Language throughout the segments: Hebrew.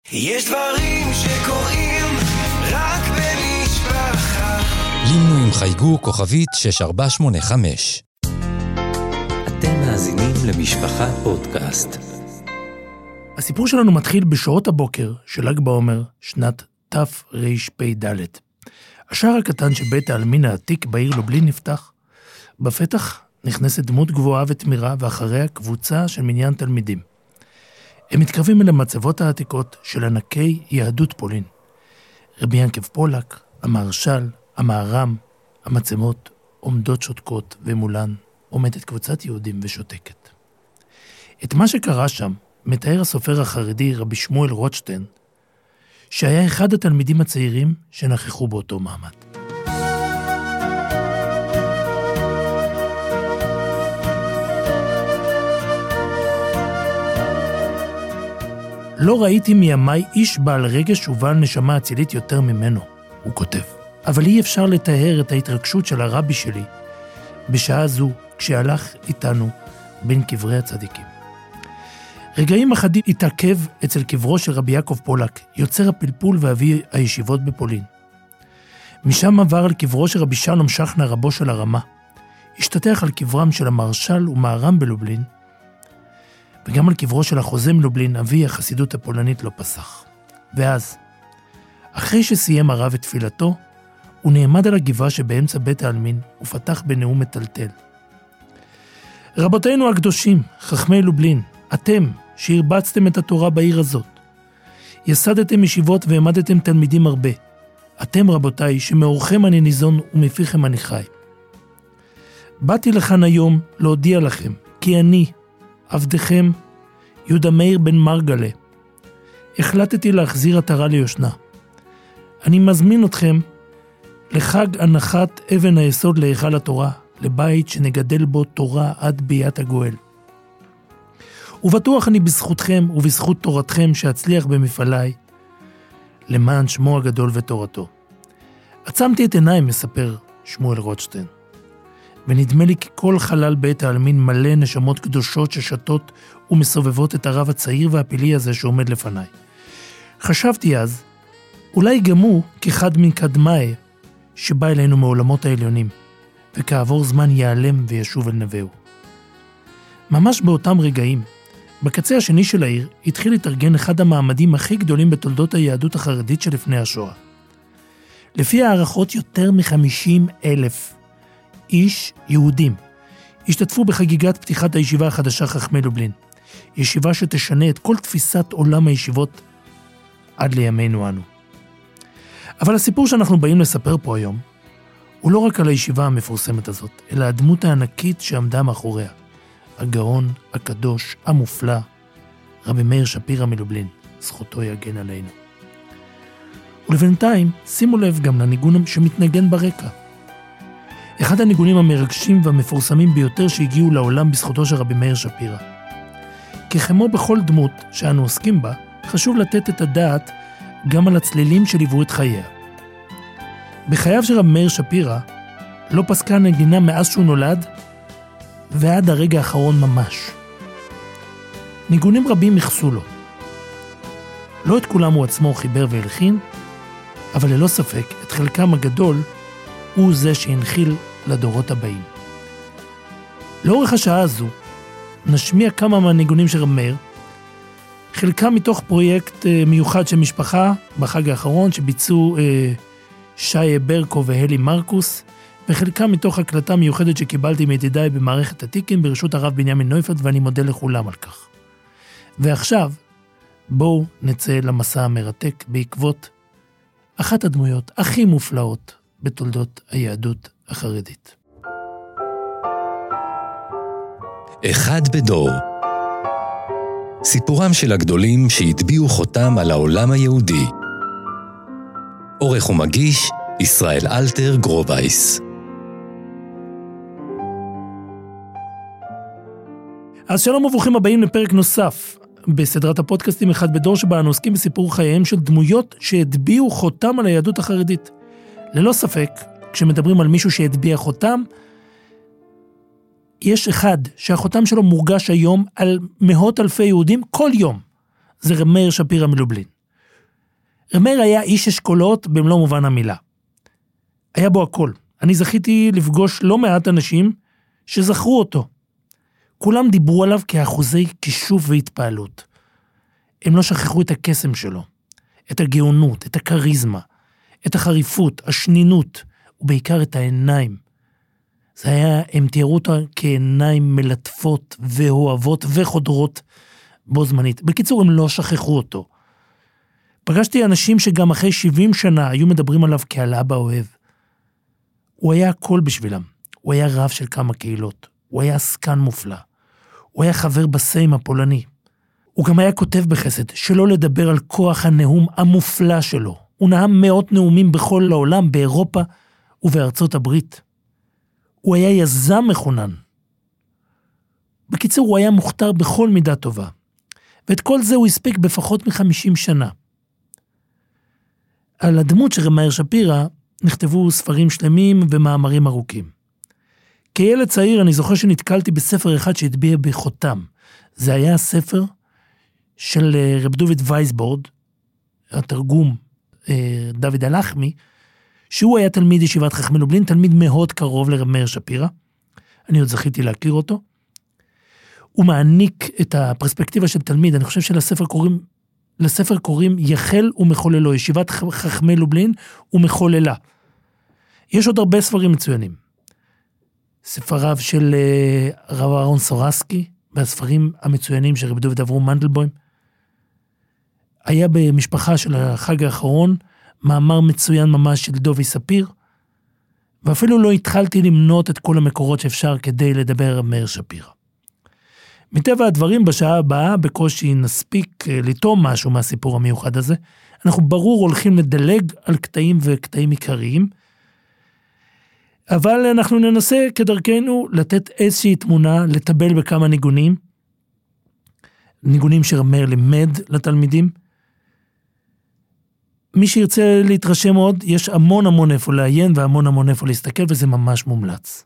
יש דברים שקורים רק במשפחה. לינו עם חייגו כוכבית 6485. אתם מאזינים למשפחה פודקאסט. הסיפור שלנו מתחיל בשעות הבוקר של ל"ג בעומר, שנת תרפ"ד. השער הקטן של בית העלמין העתיק בעיר לובלין נפתח. בפתח נכנסת דמות גבוהה ותמירה, ואחריה קבוצה של מניין תלמידים. הם מתקרבים אל המצבות העתיקות של ענקי יהדות פולין. רבי ינקב פולק, המהרש"ל, המהר"ם, המצבות עומדות שותקות, ומולן עומדת קבוצת יהודים ושותקת. את מה שקרה שם מתאר הסופר החרדי רבי שמואל רוטשטיין, שהיה אחד התלמידים הצעירים שנכחו באותו מעמד. לא ראיתי מימי איש בעל רגש ובעל נשמה אצילית יותר ממנו, הוא כותב. אבל אי אפשר לתאר את ההתרגשות של הרבי שלי בשעה זו כשהלך איתנו בין קברי הצדיקים. רגעים אחדים התעכב אצל קברו של רבי יעקב פולק, יוצר הפלפול ואבי הישיבות בפולין. משם עבר על קברו של רבי שלום שכנא רבו של הרמה, השתתח על קברם של המהרש"ל ומהר"ם בלובלין, וגם על קברו של החוזם לובלין, אבי החסידות הפולנית, לא פסח. ואז, אחרי שסיים הרב את תפילתו, הוא נעמד על הגבעה שבאמצע בית העלמין, ופתח בנאום מטלטל. רבותינו הקדושים, חכמי לובלין, אתם שהרבצתם את התורה בעיר הזאת, יסדתם ישיבות והעמדתם תלמידים הרבה. אתם רבותיי שמאורכם אני ניזון ומפיכם אני חי. באתי לכאן היום להודיע לכם, כי אני, עבדכם, יהודה מאיר בן מרגלה, החלטתי להחזיר עטרה ליושנה. אני מזמין אתכם לחג הנחת אבן היסוד להיכל התורה, לבית שנגדל בו תורה עד ביאת הגואל. ובטוח אני בזכותכם ובזכות תורתכם שאצליח במפעליי, למען שמו הגדול ותורתו. עצמתי את עיניים, מספר שמואל רוטשטיין, ונדמה לי כי כל חלל בית העלמין מלא נשמות קדושות ששתות ומסובבות את הרב הצעיר והפילי הזה שעומד לפניי. חשבתי אז, אולי גם הוא כאחד מקדמי שבא אלינו מעולמות העליונים, וכעבור זמן ייעלם וישוב אל נביאו. ממש באותם רגעים, בקצה השני של העיר, התחיל להתארגן אחד המעמדים הכי גדולים בתולדות היהדות החרדית שלפני השואה. לפי הערכות יותר מ50,000 איש יהודים השתתפו בחגיגת פתיחת הישיבה החדשה חכמי לובלין, ישיבה שתשנה את כל תפיסת עולם הישיבות עד לימינו אנו. אבל הסיפור שאנחנו באים לספר פה היום, הוא לא רק על הישיבה המפורסמת הזאת, אלא הדמות הענקית שעמדה מאחוריה, הגאון, הקדוש, המופלא, רבי מאיר שפירא מלובלין, זכותו יגן עלינו. ולבינתיים, שימו לב גם לניגון שמתנגן ברקע. אחד הניגונים המרגשים והמפורסמים ביותר שהגיעו לעולם בזכותו של רבי מאיר שפירא. ככמו בכל דמות שאנו עוסקים בה, חשוב לתת את הדעת גם על הצלילים שליוו את חייה. בחייו של רבי מאיר שפירא לא פסקה הנגינה מאז שהוא נולד ועד הרגע האחרון ממש. ניגונים רבים יחסו לו. לא את כולם הוא עצמו חיבר והלחין, אבל ללא ספק את חלקם הגדול הוא זה שהנחיל לדורות הבאים. לאורך השעה הזו נשמיע כמה מהניגונים של רבי מאיר, חלקם מתוך פרויקט מיוחד של משפחה בחג האחרון שביצעו שי ברקו והלי מרקוס, וחלקם מתוך הקלטה מיוחדת שקיבלתי מידידיי במערכת התיקין ברשות הרב בנימין נויפלד, ואני מודה לכולם על כך. ועכשיו בואו נצא למסע המרתק בעקבות אחת הדמויות הכי מופלאות בתולדות היהדות החרדית. אחד בדור. סיפורם של הגדולים שהטביעו חותם על העולם היהודי. עורך ומגיש ישראל אלתר גרובייס. אז שלום וברוכים הבאים לפרק נוסף בסדרת הפודקאסטים אחד בדור, שבה אנו עוסקים בסיפור חייהם של דמויות שהטביעו חותם על היהדות החרדית. ללא ספק, כשמדברים על מישהו שהטביע חותם, יש אחד שהחותם שלו מורגש היום על מאות אלפי יהודים כל יום. זה רבי מאיר שפירא מלובלין. רב מאיר היה איש אשכולות במלוא מובן המילה. היה בו הכל. אני זכיתי לפגוש לא מעט אנשים שזכרו אותו. כולם דיברו עליו כאחוזי כישוף והתפעלות. הם לא שכחו את הקסם שלו, את הגאונות, את הקריזמה, את החריפות, השנינות, ובעיקר את העיניים. הם תיארו אותה כעיניים מלטפות ואוהבות וחודרות בו זמנית. בקיצור, הם לא שכחו אותו. פגשתי אנשים שגם אחרי 70 שנה היו מדברים עליו כעל אבא אוהב. הוא היה הכל בשבילם. הוא היה רב של כמה קהילות. הוא היה עסקן מופלא. הוא היה חבר בסיים הפולני. הוא גם היה כותב בחסד, שלא לדבר על כוח הנאום המופלא שלו. הוא נאם מאות נאומים בכל העולם, באירופה ובארצות הברית. הוא היה יזם מכונן. בקיצור, הוא היה מוכתר בכל מידה טובה. ואת כל זה הוא הספיק בפחות מ-50 שנה. על הדמות של רב מאיר שפירא נכתבו ספרים שלמים ומאמרים ארוכים. כילד צעיר אני זוכר שנתקלתי בספר אחד שהטביע בחותם. זה היה הספר של רב דוד וייסבורד, התרגום דוד הלחמי, שהוא היה תלמיד ישיבת חכמי לובלין, תלמיד מאוד קרוב לרב מאיר שפירא. אני עוד זכיתי להכיר אותו. הוא מעניק את הפרספקטיבה של תלמיד, אני חושב לספר קוראים יחל ומחוללו, ישיבת חכמי לובלין ומחוללה. יש עוד הרבה ספרים מצוינים. ספריו של רב אהרון סורסקי, והספרים המצוינים של רב דוד אברום מנדלבוים. היה במשפחה של החג האחרון, מאמר מצוין ממש של דובי ספיר, ואפילו לא התחלתי למנות את כל המקורות שאפשר כדי לדבר על מאיר שפירא. מטבע הדברים בשעה הבאה בקושי נספיק לטום משהו מהסיפור המיוחד הזה. אנחנו ברור הולכים לדלג על קטעים וקטעים עיקריים, אבל אנחנו ננסה כדרכנו לתת איזושהי תמונה, לטבל בכמה ניגונים, ניגונים שרב מאיר לימד לתלמידים. מי שירצה להתרשם עוד, יש המון איפה לעיין והמון איפה להסתכל, וזה ממש מומלץ.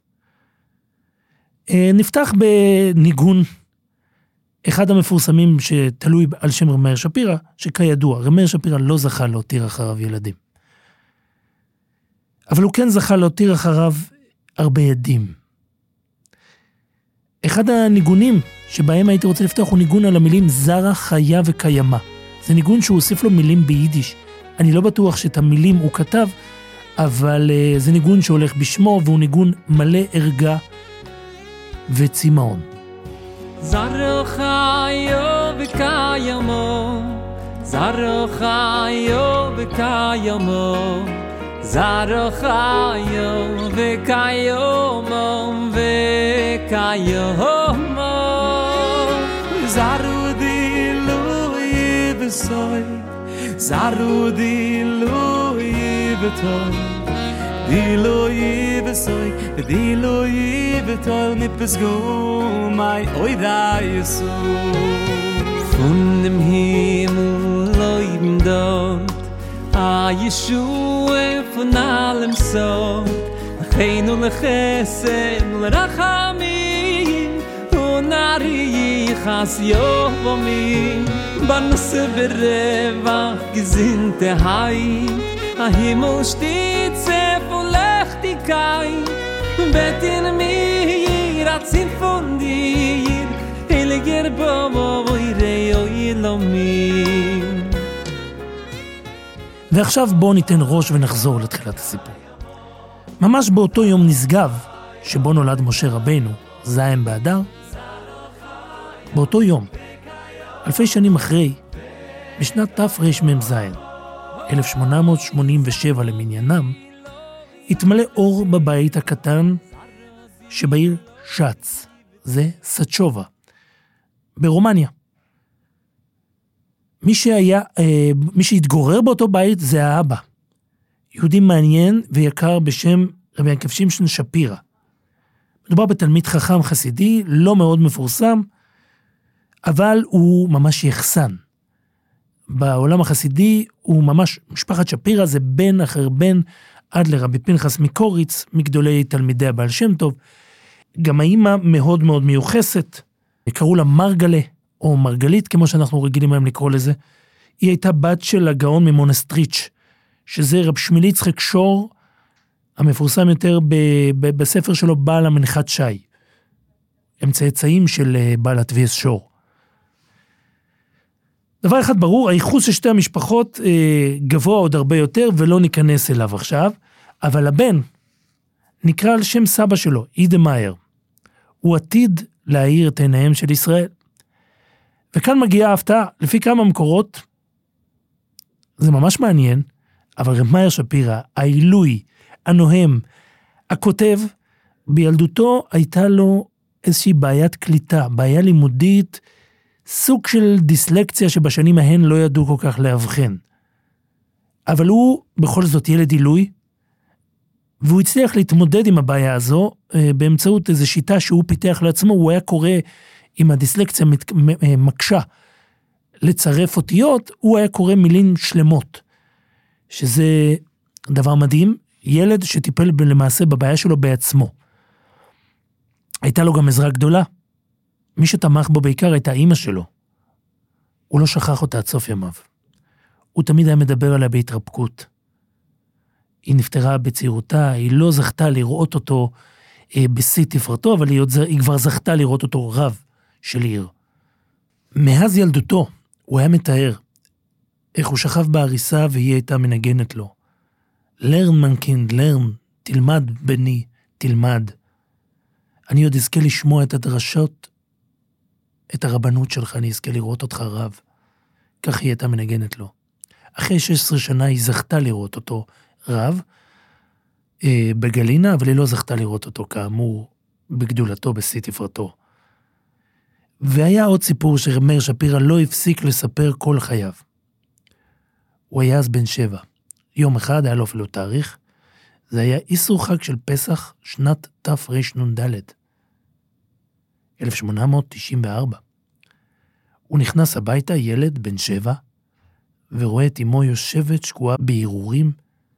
נפתח בניגון, אחד המפורסמים שתלוי על שם רב מאיר שפירא, שכידוע, רב מאיר שפירא לא זכה להותיר אחריו ילדים. אבל הוא כן זכה להותיר אחריו הרבה עדים. אחד הניגונים שבהם הייתי רוצה לפתוח הוא ניגון על המילים זרה, חיה וקיימה. זה ניגון שהוא הוסיף לו מילים ביידיש. אני לא בטוח שאת המילים הוא כתב, אבל זה ניגון שהולך בשמו, והוא ניגון מלא ערגה וצמאון. זרה, חיה וקיימה, זרה, חיה וקיימה, זרה, חיה וקיימה וקיימה, זרו דילוי וסוי, זרו דילוי ותוי, דילוי וסוי, דילוי ותוי, מפסגו מי אוידה יסו. Von dem Himmel leuchten dort Yeshua von allem so, Lecheinu lechesed lerachamim, Unarichas yovomim, Barnase berevach gesinnte Hai, Himmel steht sehr von Lechtigkeit, Bet in mir atzin von dir, Heiliger Bobo voirei oilomim. ועכשיו בואו ניתן ראש ונחזור לתחילת הסיפור. ממש באותו יום נשגב, שבו נולד משה רבנו, זין באדר, באותו יום, אלפי שנים אחרי, בשנת תרמ"ז, 1887 למניינם, התמלא אור בבית הקטן שבעיר שץ, זה סצ'ובה, ברומניה. מי שהתגורר באותו בית זה האבא, יהודי מעניין ויקר בשם רבי יעקב שמשון שפירא. מדובר בתלמיד חכם חסידי, לא מאוד מפורסם, אבל הוא ממש יחסן. בעולם החסידי הוא ממש, משפחת שפירא זה בן אחר בן, עד לרבי פנחס מקוריץ, מגדולי תלמידי הבעל שם טוב. גם האמא מאוד מאוד מיוחסת, קראו לה מרגלה, או מרגלית, כמו שאנחנו רגילים היום לקרוא לזה. היא הייתה בת של הגאון ממונסטריץ', שזה רב שמילי יצחק שור, המפורסם יותר בספר שלו, בעל המנחת שי. הם צאצאים של בעל התביעס שור. דבר אחד ברור, הייחוס של שתי המשפחות גבוה עוד הרבה יותר, ולא ניכנס אליו עכשיו, אבל הבן נקרא על שם סבא שלו, אידמאייר. הוא עתיד להאיר את עיניהם של ישראל. וכאן מגיעה ההפתעה, לפי כמה מקורות, זה ממש מעניין, אבל רב מאיר שפירא, העילוי, הנוהם, הכותב, בילדותו הייתה לו איזושהי בעיית קליטה, בעיה לימודית, סוג של דיסלקציה שבשנים ההן לא ידעו כל כך להבחן. אבל הוא בכל זאת ילד עילוי, והוא הצליח להתמודד עם הבעיה הזו, באמצעות איזו שיטה שהוא פיתח לעצמו, הוא היה קורא עם הדיסלקציה מקשה לצרף אותיות, הוא היה קורא מילים שלמות, שזה דבר מדהים, ילד שטיפל למעשה בבעיה שלו בעצמו. הייתה לו גם עזרה גדולה, מי שתמך בו בעיקר הייתה אמא שלו, הוא לא שכח אותה עד סוף ימיו, הוא תמיד היה מדבר עליה בהתרפקות, היא נפטרה בצעירותה, היא לא זכתה לראות אותו בשיא תפארתו, אבל היא כבר זכתה לראות אותו רב של עיר. מאז ילדותו, הוא היה מתאר איך הוא שכב בעריסה והיא הייתה מנגנת לו. לרן מנקינד, לרן, תלמד בני, תלמד. אני עוד אזכה לשמוע את הדרשות, את הרבנות שלך, אני אזכה לראות אותך רב. כך היא הייתה מנגנת לו. אחרי 16 שנה היא זכתה לראות אותו רב בגלינה, אבל היא לא זכתה לראות אותו כאמור בגדולתו, בשיא תפארתו. והיה עוד סיפור שרב מאיר שפירא לא הפסיק לספר כל חייו. הוא היה אז בן 7. יום אחד היה לו אפילו תאריך, זה היה איסור חג של פסח שנת תרנ"ד, 1894. הוא נכנס הביתה, ילד בן 7, ורואה את אמו יושבת שקועה בהרהורים.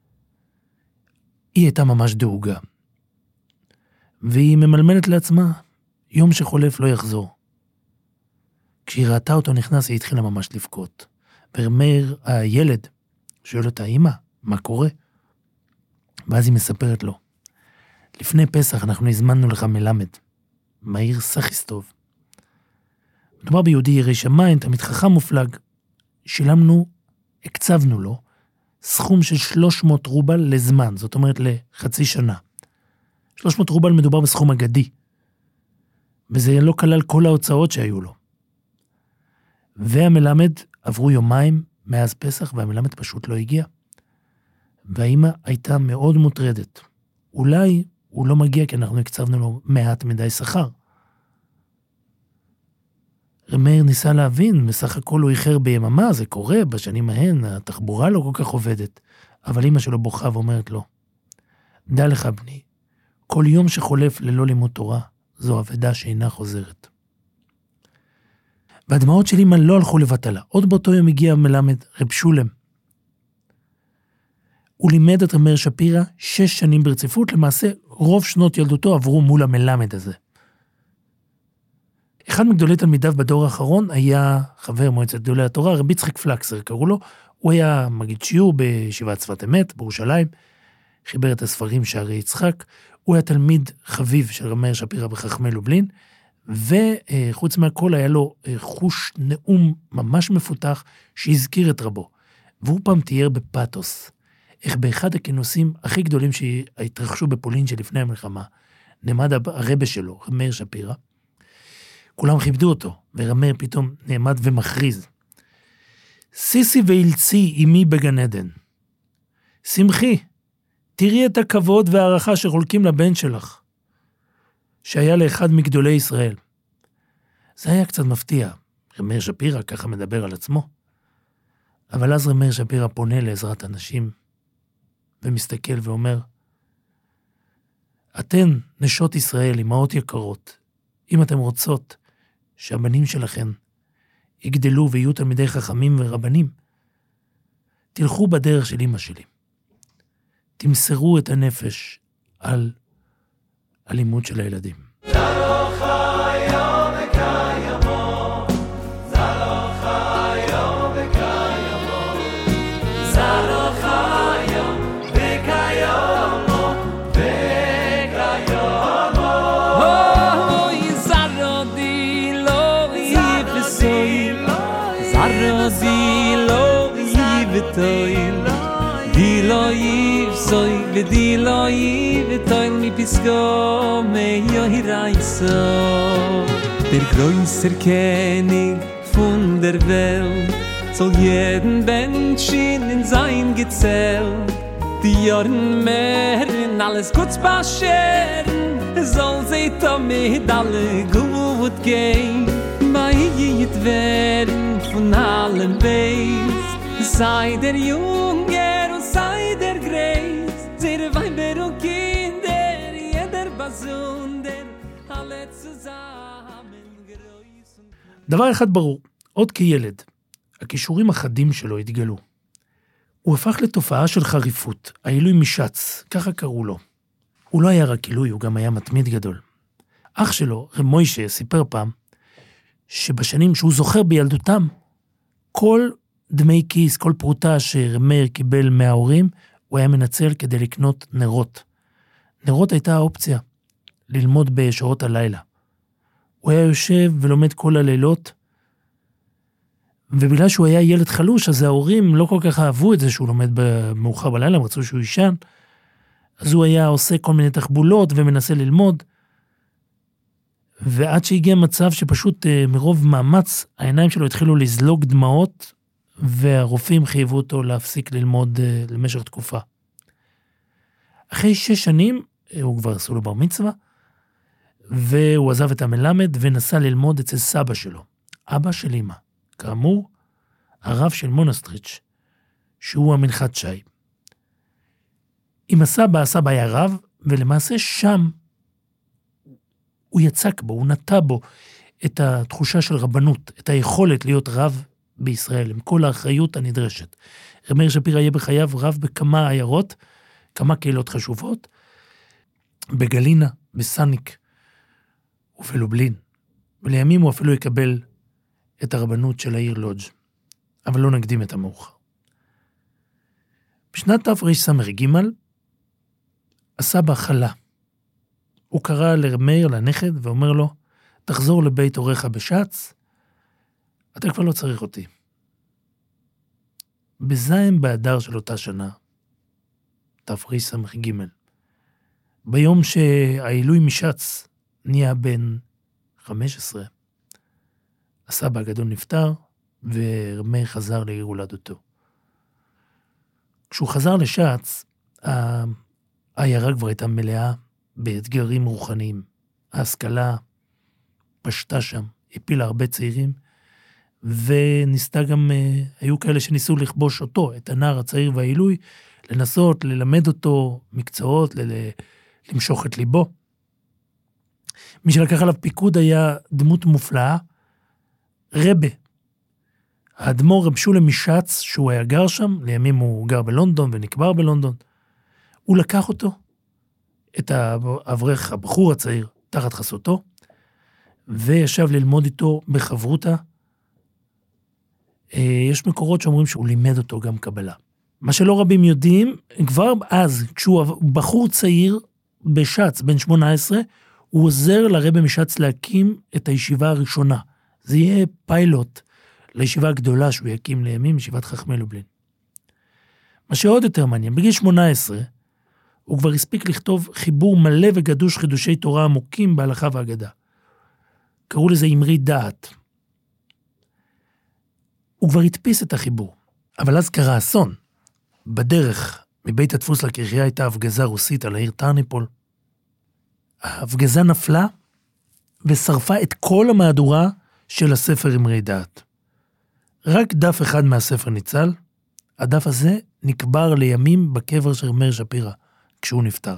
היא הייתה ממש דאוגה. והיא ממלמלת לעצמה, יום שחולף לא יחזור. כשהיא ראתה אותו נכנס, היא התחילה ממש לבכות. ורב מאיר, הילד, שואל אותה, אמא, מה קורה? ואז היא מספרת לו, לפני פסח אנחנו הזמנו לך מלמד, מאיר סחיסטוב. מדובר ביהודי ירא שמיים, תמיד חכם מופלג. הקצבנו לו, סכום של 300 רובל לזמן, זאת אומרת לחצי שנה. 300 רובל מדובר בסכום אגדי, וזה לא כלל כל ההוצאות שהיו לו. והמלמד עברו יומיים מאז פסח, והמלמד פשוט לא הגיע. והאמא הייתה מאוד מוטרדת. אולי הוא לא מגיע כי אנחנו הקצבנו לו מעט מדי שכר. רב מאיר ניסה להבין, בסך הכל הוא איחר ביממה, זה קורה, בשנים ההן התחבורה לא כל כך עובדת. אבל אמא שלו בוכה ואומרת לו, דע לך בני, כל יום שחולף ללא לימוד תורה, זו אבדה שאינה חוזרת. והדמעות של אמא לא הלכו לבטלה. עוד באותו יום הגיע מלמד רב שולם. הוא לימד את רב מאיר שפירא 6 שנים ברציפות, למעשה רוב שנות ילדותו עברו מול המלמד הזה. אחד מגדולי תלמידיו בדור האחרון היה חבר מועצת גדולי התורה, רבי יצחק פלקסר קראו לו, הוא היה מגיד שיעור בישיבת שפת אמת בירושלים, חיבר את הספרים שערי יצחק, הוא היה תלמיד חביב של רב מאיר שפירא בחכמי לובלין, וחוץ מהכל היה לו חוש נאום ממש מפותח שהזכיר את רבו. והוא פעם תיאר בפאטוס, איך באחד הכינוסים הכי גדולים שהתרחשו בפולין שלפני המלחמה, נעמד הרבה שלו, רב מאיר שפירא, כולם כיבדו אותו, ורב מאיר פתאום נעמד ומכריז, סיסי ואילצי עמי בגן עדן. שמחי, תראי את הכבוד והערכה שחולקים לבן שלך, שהיה לאחד מגדולי ישראל. זה היה קצת מפתיע, רב מאיר שפירא ככה מדבר על עצמו, אבל אז רב מאיר שפירא פונה לעזרת אנשים, ומסתכל ואומר, אתן נשות ישראל, אמהות יקרות, אם אתם רוצות שהבנים שלכם יגדלו ויהיו תלמידי חכמים ורבנים, תלכו בדרך של אמא שלי. תמסרו את הנפש על הלימוד של הילדים. זלוך היום וקיימו, זלוך היום וקיימו. toil di lo yiv soy ve di lo yiv toil mi pisko me yo hiraiso der größer König von der Welt soll jeden Menschen in sein gezählt die Jahren mehr in alles kurz passieren soll sie damit alle gut gehen bei jed werden von allen Beis sei der Junger und sei der Greis sie der Weiber und Kinder jeder besonder alle zusammen größen דבר אחד ברור, עוד כילד, הכישורים החדים שלו התגלו. הוא הפך לתופעה של חריפות, העילוי משץ, ככה קראו לו. הוא לא היה רק עילוי, הוא גם היה מתמיד גדול. אח שלו, רב מוישה, סיפר פעם, שבשנים שהוא זוכר בילדותם, כל דמי כיס, כל פרוטה שרב מאיר קיבל מההורים, הוא היה מנצל כדי לקנות נרות. נרות הייתה האופציה, ללמוד בשעות הלילה. הוא היה יושב ולומד כל הלילות, ובגלל שהוא היה ילד חלוש, אז ההורים לא כל כך אהבו את זה שהוא לומד במאוחר בלילה, הם רצו שהוא ישן, אז הוא היה עושה כל מיני תחבולות ומנסה ללמוד, ועד שהגיע מצב שפשוט מרוב מאמץ, העיניים שלו התחילו לזלוג דמעות, והרופאים חייבו אותו להפסיק ללמוד למשך תקופה. אחרי 6 שנים, הוא כבר עשו לו בר מצווה, והוא עזב את המלמד ונסע ללמוד אצל סבא שלו, אבא של אמא. כאמור, הרב של מונסטריץ', שהוא המנחת שי. עם הסבא היה רב, ולמעשה שם הוא יצק בו, הוא נטע בו את התחושה של רבנות, את היכולת להיות רב בישראל, עם כל האחריות הנדרשת. רב מאיר שפירא יהיה בחייו רב בכמה עיירות, כמה קהילות חשובות, בגלינה, בסניק ובלובלין, ולימים הוא אפילו יקבל את הרבנות של העיר לודג', אבל לא נקדים את המאוחר. בשנת תרס"ג, הסבא חלה. הוא קרא לרב מאיר, לנכד, ואומר לו, תחזור לבית הוריך בשץ, אתה כבר לא צריך אותי. בזין באדר של אותה שנה, תרס"ג, ביום שהעילוי משץ נהיה בן 15, הסבא הגדול נפטר, ורב מאיר חזר לעיר הולדתו. כשהוא חזר לשץ, העיירה כבר הייתה מלאה באתגרים רוחניים. ההשכלה פשטה שם, הפילה הרבה צעירים, וניסתה גם, היו כאלה שניסו לכבוש אותו, את הנער הצעיר והעילוי, לנסות ללמד אותו מקצועות, למשוך את ליבו. מי שלקח עליו פיקוד היה דמות מופלאה, רבה. האדמו"ר רב שולם משץ, שהוא היה גר שם, לימים הוא גר בלונדון ונקבר בלונדון, הוא לקח אותו, את האברך, הבחור הצעיר, תחת חסותו, וישב ללמוד איתו בחברותה. יש מקורות שאומרים שהוא לימד אותו גם קבלה. מה שלא רבים יודעים, כבר אז, כשהוא בחור צעיר בשץ, בן 18, הוא עוזר לרבי משץ להקים את הישיבה הראשונה. זה יהיה פיילוט לישיבה הגדולה שהוא יקים לימים, ישיבת חכמי לובלין. מה שעוד יותר מעניין, בגיל 18, הוא כבר הספיק לכתוב חיבור מלא וגדוש חידושי תורה עמוקים בהלכה והגדה. קראו לזה אמרי דעת. הוא כבר הדפיס את החיבור. אבל אז קרה אסון. בדרך מבית הדפוס לקריה הייתה הפגזה רוסית על העיר טרניפול. ההפגזה נפלה ושרפה את כל המהדורה של הספר אמרי דעת. רק דף אחד מהספר ניצל, הדף הזה נקבר לימים בקבר של רב מאיר שפירא, כשהוא נפטר.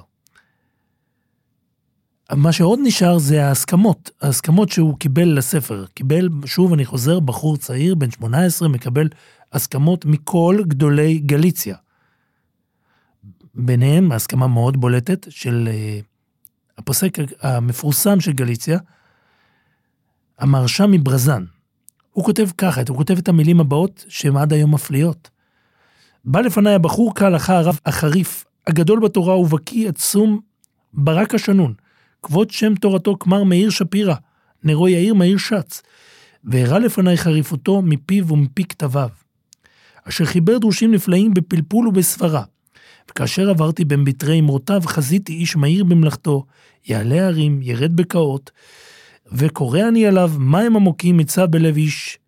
מה שעוד נשאר זה ההסכמות שהוא קיבל לספר. קיבל, שוב אני חוזר, בחור צעיר, בן 18, מקבל הסכמות מכל גדולי גליציה. ביניהם, ההסכמה מאוד בולטת של הפוסק המפורסם של גליציה, המהרש"ם מברזן. הוא כותב ככה, הוא כותב את המילים הבאות שהן עד היום מפליאות. בא לפני הבחור כהלכה הרב החריף, הגדול בתורה ובקי עצום ברק השנון, כבוד שם תורתו כמר מאיר שפירא, נרו יאיר מאיר שץ, והראה לפני חריפותו מפיו ומפי כתביו. אשר חיבר דרושים נפלאים בפלפול ובסברה. וכאשר עברתי בין ביתרי אמרותיו, חזיתי איש מהיר במלאכתו, יעלה הרים, ירד בקעות, וקורא אני עליו מים עמוקים מצא בלב איש.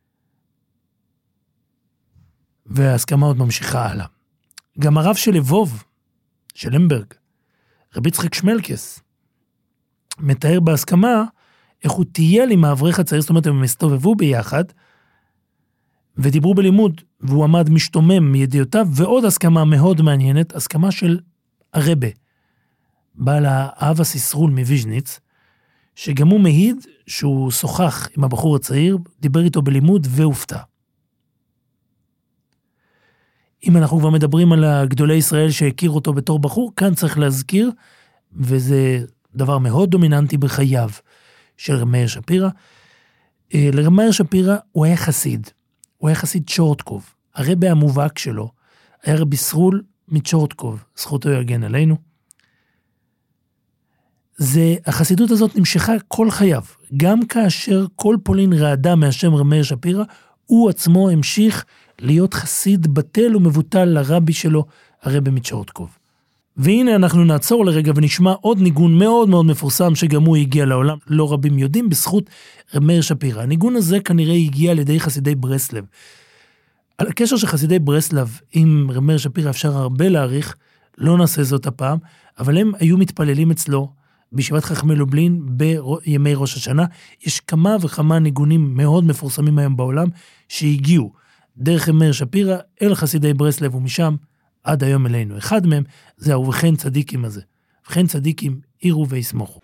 וההסכמה עוד ממשיכה הלאה. גם הרב של לבוב, של למברג, רבי יצחק שמלקס, מתאר בהסכמה איך הוא טייל עם האברך הצעיר, זאת אומרת, הם הסתובבו ביחד, ודיברו בלימוד, והוא עמד משתומם מידיעותיו, ועוד הסכמה מאוד מעניינת, הסכמה של הרבה, בעל האב הסיסרול מוויז'ניץ, שגם הוא מעיד שהוא שוחח עם הבחור הצעיר, דיבר איתו בלימוד והופתע. אם אנחנו כבר מדברים על הגדולי ישראל שהכיר אותו בתור בחור, כאן צריך להזכיר, וזה דבר מאוד דומיננטי בחייו של רב מאיר שפירא. לרב מאיר שפירא הוא היה חסיד, הוא היה חסיד צ'ורטקוב. הרבי המובהק שלו היה רבי סרול מצ'ורטקוב, זכותו יגן עלינו. החסידות הזאת נמשכה כל חייו, גם כאשר כל פולין רעדה מהשם רב מאיר שפירא, הוא עצמו המשיך להיות חסיד בטל ומבוטל לרבי שלו, הרבי מצ'ורטקוב. והנה אנחנו נעצור לרגע ונשמע עוד ניגון מאוד מאוד מפורסם שגם הוא הגיע לעולם, לא רבים יודעים, בזכות רב מאיר שפירא. הניגון הזה כנראה הגיע על ידי חסידי ברסלב. על הקשר של חסידי ברסלב עם רב מאיר שפירא אפשר הרבה להעריך, לא נעשה זאת הפעם, אבל הם היו מתפללים אצלו בישיבת חכמי לובלין בימי ראש השנה. יש כמה וכמה ניגונים מאוד מפורסמים היום בעולם שהגיעו דרך רב מאיר שפירא אל חסידי ברסלב ומשם עד היום אלינו. אחד מהם זה ובכן צדיקים הזה. ובכן צדיקים עירו ויסמוכו.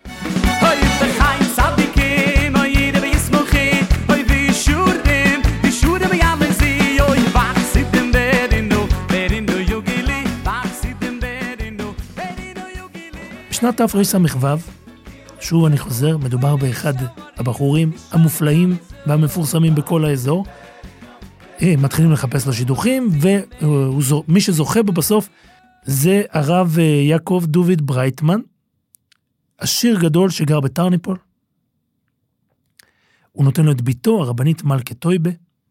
בשנת תרס"ו, שוב אני חוזר, מדובר באחד הבחורים המופלאים והמפורסמים בכל האזור, מתחילים לחפש לו שידוכים, ומי שזוכה בו בסוף זה הרב יעקב דוד ברייטמן, עשיר גדול שגר בטרניפול. הוא נותן לו את ביתו, הרבנית מלכה טויבה.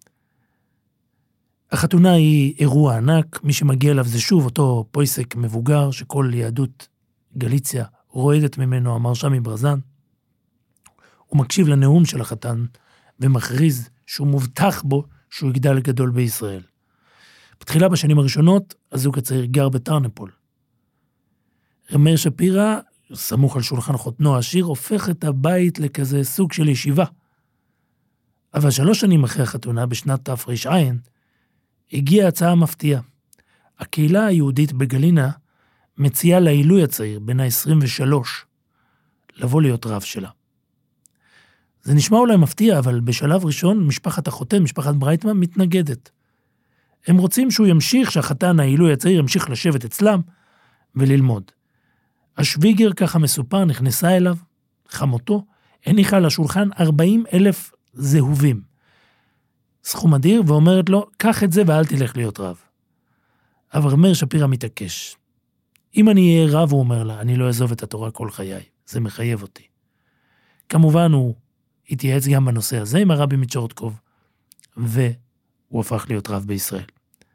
החתונה היא אירוע ענק, מי שמגיע אליו זה שוב אותו פויסק מבוגר, שכל יהדות גליציה רועדת ממנו, אמר שם מברזן. הוא מקשיב לנאום של החתן, ומכריז שהוא מובטח בו, שהוא יגדל גדול בישראל. בתחילה בשנים הראשונות, הזוג הצעיר גר בטרנפול. רב מאיר שפירא, סמוך על שולחן חותנו העשיר, הופך את הבית לכזה סוג של ישיבה. אבל 3 שנים אחרי החתונה, בשנת תר"ע, הגיעה הצעה מפתיעה. הקהילה היהודית בגלינה מציעה לעילוי הצעיר, בן ה-23, לבוא להיות רב שלה. זה נשמע אולי מפתיע, אבל בשלב ראשון, משפחת החותן, משפחת ברייטמן, מתנגדת. הם רוצים שהוא ימשיך, שהחתן העילוי הצעיר ימשיך לשבת אצלם וללמוד. השוויגר, ככה מסופר, נכנסה אליו, חמותו, הניחה על השולחן 40,000 זהובים. סכום אדיר, ואומרת לו, קח את זה ואל תלך להיות רב. אבל רב מאיר שפירא מתעקש. אם אני אהיה רב, הוא אומר לה, אני לא אעזוב את התורה כל חיי, זה מחייב אותי. כמובן הוא התייעץ גם בנושא הזה עם הרבי מצ'ורטקוב, והוא הפך להיות רב בישראל.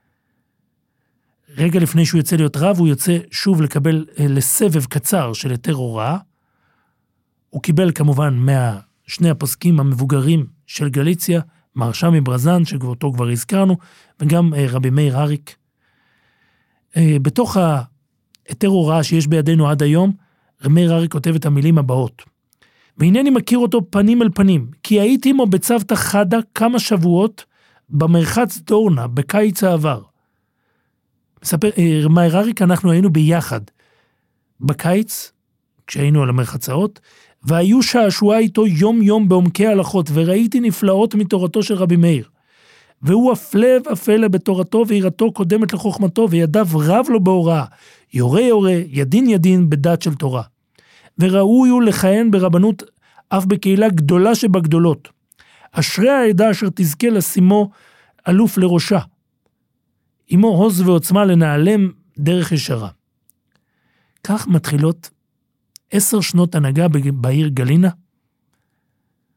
רגע לפני שהוא יוצא להיות רב, הוא יוצא שוב לקבל לסבב קצר של היתר הוראה. הוא קיבל כמובן שני הפוסקים המבוגרים של גליציה, מרשה מברזן, שאותו כבר הזכרנו, וגם רבי מאיר אריק. בתוך היתר הוראה שיש בידינו עד היום, רבי מאיר אריק כותב את המילים הבאות. והנה מכיר אותו פנים אל פנים, כי הייתי עמו בצוותא חדא כמה שבועות במרחץ דורנה, בקיץ העבר. מספר, רבי מאיר אריק, אנחנו היינו ביחד בקיץ, כשהיינו על המרחצאות, והיו שעשוע איתו יום יום בעומקי הלכות, וראיתי נפלאות מתורתו של רבי מאיר. והוא הפלא והפלא בתורתו, ויראתו קודמת לחוכמתו, וידיו רב לו בהוראה, יורה יורה, ידין ידין בדת של תורה. וראוי הוא לכהן ברבנות אף בקהילה גדולה שבגדולות. אשרי העדה אשר תזכה לשימו אלוף לראשה. עמו הוז ועוצמה לנעלם דרך ישרה. כך מתחילות 10 שנות הנהגה בעיר גלינה.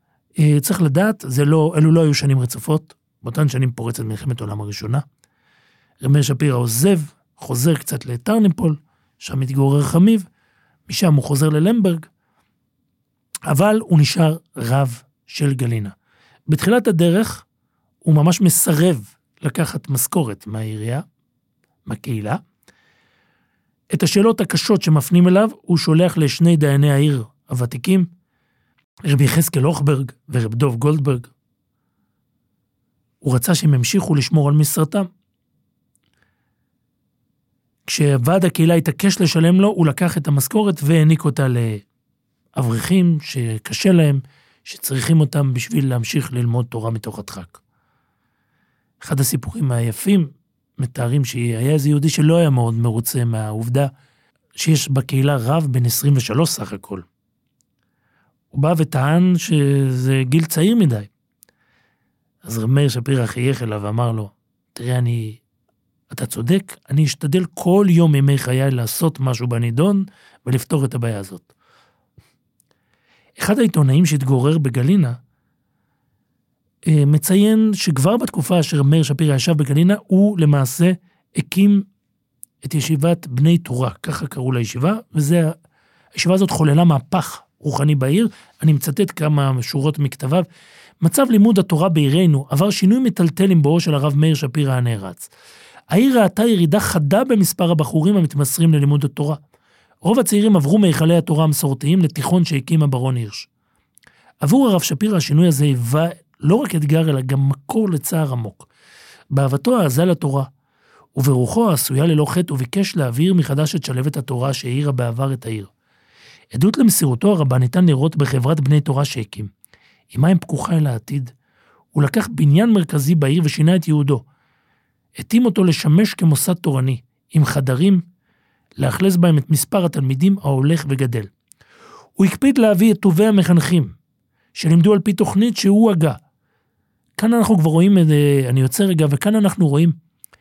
צריך לדעת, אלו לא היו שנים רצופות, באותן שנים פורצת מלחמת העולם הראשונה. רב מאיר שפירא עוזב, חוזר קצת לטרנפול, שם מתגורר חמיב, משם הוא חוזר ללמברג, אבל הוא נשאר רב של גלינה. בתחילת הדרך הוא ממש מסרב לקחת משכורת מהעירייה, מהקהילה. את השאלות הקשות שמפנים אליו הוא שולח לשני דייני העיר הוותיקים, רבי יחזקאל הוכברג ורב דוב גולדברג. הוא רצה שהם המשיכו לשמור על משרתם. כשוועד הקהילה התעקש לשלם לו, הוא לקח את המשכורת והעניק אותה לאברכים שקשה להם, שצריכים אותם בשביל להמשיך ללמוד תורה מתוך הדחק. אחד הסיפורים היפים מתארים שהיה איזה יהודי שלא היה מאוד מרוצה מהעובדה שיש בקהילה רב בן 23 סך הכל. הוא בא וטען שזה גיל צעיר מדי. אז רב מאיר שפירא חייך אליו ואמר לו, תראה, אתה צודק, אני אשתדל כל יום ימי חיי לעשות משהו בנידון ולפתור את הבעיה הזאת. אחד העיתונאים שהתגורר בגלינה, מציין שכבר בתקופה אשר רב מאיר שפירא ישב בגלינה, הוא למעשה הקים את ישיבת בני תורה, ככה קראו לישיבה, הישיבה הזאת חוללה מהפך רוחני בעיר. אני מצטט כמה שורות מכתביו. מצב לימוד התורה בעירנו עבר שינוי מטלטל עם בואו של הרב מאיר שפירא הנערץ. העיר ראתה ירידה חדה במספר הבחורים המתמסרים ללימוד התורה. רוב הצעירים עברו מהיכלי התורה המסורתיים לתיכון שהקים הברון הירש. עבור הרב שפירא השינוי הזה היווה לא רק אתגר, אלא גם מקור לצער עמוק. באהבתו העזה לתורה, וברוחו העשויה ללא חטא, וביקש להעביר מחדש את שלבת התורה שהאירה בעבר את העיר. עדות למסירותו הרבה ניתן לראות בחברת בני תורה שהקים. עם מים פקוחה אל העתיד, הוא לקח בניין מרכזי בעיר ושינה את יהודו. התאים אותו לשמש כמוסד תורני, עם חדרים, לאכלס בהם את מספר התלמידים ההולך וגדל. הוא הקפיד להביא את טובי המחנכים, שלימדו על פי תוכנית שהוא הגה. כאן אנחנו כבר רואים, אני יוצא רגע, וכאן אנחנו רואים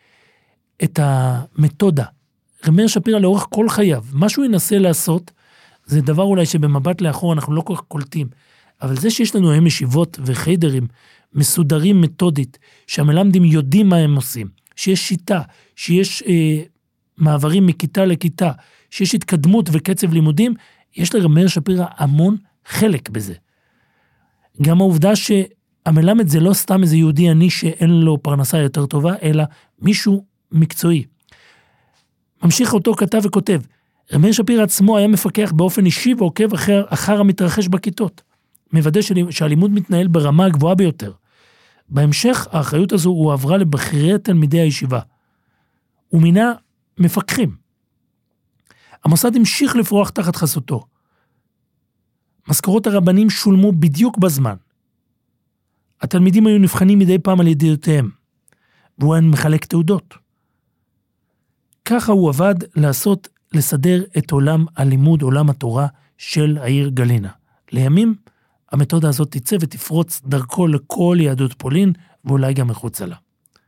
את המתודה. רב מאיר שפירא לאורך כל חייו, מה שהוא ינסה לעשות, זה דבר אולי שבמבט לאחור אנחנו לא כל כך קולטים, אבל זה שיש לנו היום ישיבות וחיידרים מסודרים מתודית, שהמלמדים יודעים מה הם עושים, שיש שיטה, שיש מעברים מכיתה לכיתה, שיש התקדמות וקצב לימודים, יש לרב מאיר שפירא המון חלק בזה. גם העובדה שהמלמד זה לא סתם איזה יהודי עני שאין לו פרנסה יותר טובה, אלא מישהו מקצועי. ממשיך אותו כתב וכותב, רב מאיר שפירא עצמו היה מפקח באופן אישי ועוקב אחר המתרחש בכיתות. מוודא שהלימוד מתנהל ברמה הגבוהה ביותר. בהמשך, האחריות הזו הוא עברה לבחירי תלמידי הישיבה. הוא מינה מפקחים. המוסד המשיך לפרוח תחת חסותו. משכורות הרבנים שולמו בדיוק בזמן. התלמידים היו נבחנים מדי פעם על ידיעותיהם, והוא היה מחלק תעודות. ככה הוא עבד לסדר את עולם הלימוד, עולם התורה של העיר גלינה. לימים, המתודה הזאת תצא ותפרוץ דרכו לכל יהדות פולין, ואולי גם מחוצה לה.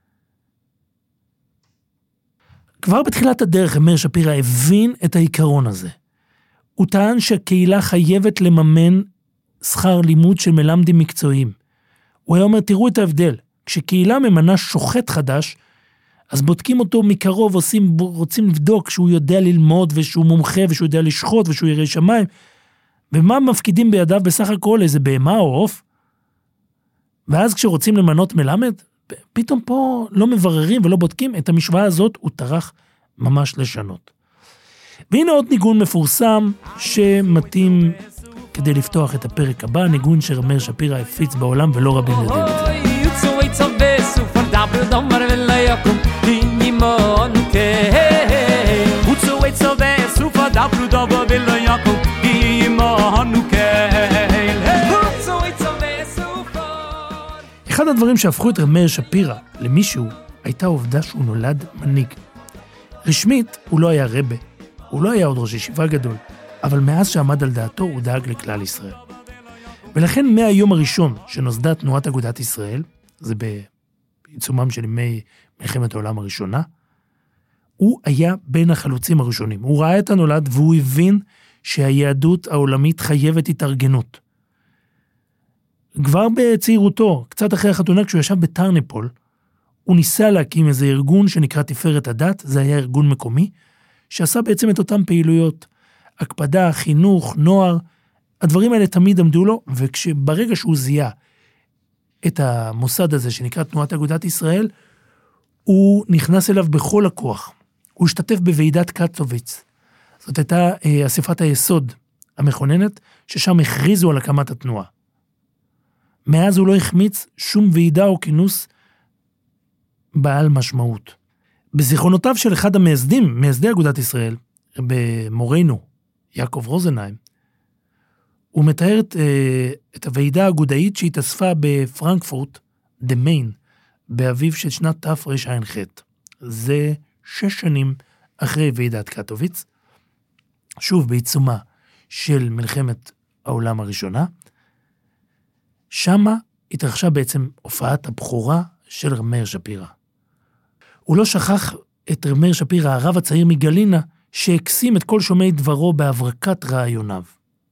כבר בתחילת הדרך, מאיר שפירא הבין את העיקרון הזה. הוא טען שהקהילה חייבת לממן שכר לימוד של מלמדים מקצועיים. הוא היה אומר, תראו את ההבדל. כשקהילה ממנה שוחט חדש, אז בודקים אותו מקרוב, רוצים לבדוק שהוא יודע ללמוד, ושהוא מומחה, ושהוא יודע לשחוט, ושהוא ירא שמיים. ומה מפקידים בידיו בסך הכל? איזה בהמה או עוף? ואז כשרוצים למנות מלמד, פתאום פה לא מבררים ולא בודקים. את המשוואה הזאת הוא טרח ממש לשנות. והנה עוד ניגון מפורסם שמתאים כדי לפתוח את הפרק הבא, ניגון שרב מאיר שפירא הפיץ בעולם ולא רבים יודעים את זה. אחד הדברים שהפכו את רב מאיר שפירא למישהו הייתה העובדה שהוא נולד מנהיג. רשמית הוא לא היה רבה, הוא לא היה עוד ראש ישיבה גדול, אבל מאז שעמד על דעתו הוא דאג לכלל ישראל. ולכן מהיום הראשון שנוסדה תנועת אגודת ישראל, זה בעיצומם של ימי מלחמת העולם הראשונה, הוא היה בין החלוצים הראשונים. הוא ראה את הנולד והוא הבין שהיהדות העולמית חייבת התארגנות. כבר בצעירותו, קצת אחרי החתונה, כשהוא ישב בטרנפול, הוא ניסה להקים איזה ארגון שנקרא תפארת הדת, זה היה ארגון מקומי, שעשה בעצם את אותם פעילויות, הקפדה, חינוך, נוער, הדברים האלה תמיד עמדו לו, וברגע שהוא זיהה את המוסד הזה שנקרא תנועת אגודת ישראל, הוא נכנס אליו בכל הכוח. הוא השתתף בוועידת קטוביץ. זאת הייתה אספת היסוד המכוננת, ששם הכריזו על הקמת התנועה. מאז הוא לא החמיץ שום ועידה או כינוס בעל משמעות. בזיכרונותיו של אחד המייסדים, מייסדי אגודת ישראל, במורנו, יעקב רוזנהיים, הוא מתאר את הוועידה האגודאית שהתאספה בפרנקפורט, דה מיין, באביב של שנת תרע"ח. זה 6 שנים אחרי ועידת קטוביץ, שוב בעיצומה של מלחמת העולם הראשונה. שמה התרחשה בעצם הופעת הבכורה של רב מאיר שפירא. הוא לא שכח את רב מאיר שפירא, הרב הצעיר מגלינה, שהקסים את כל שומעי דברו בהברקת רעיוניו.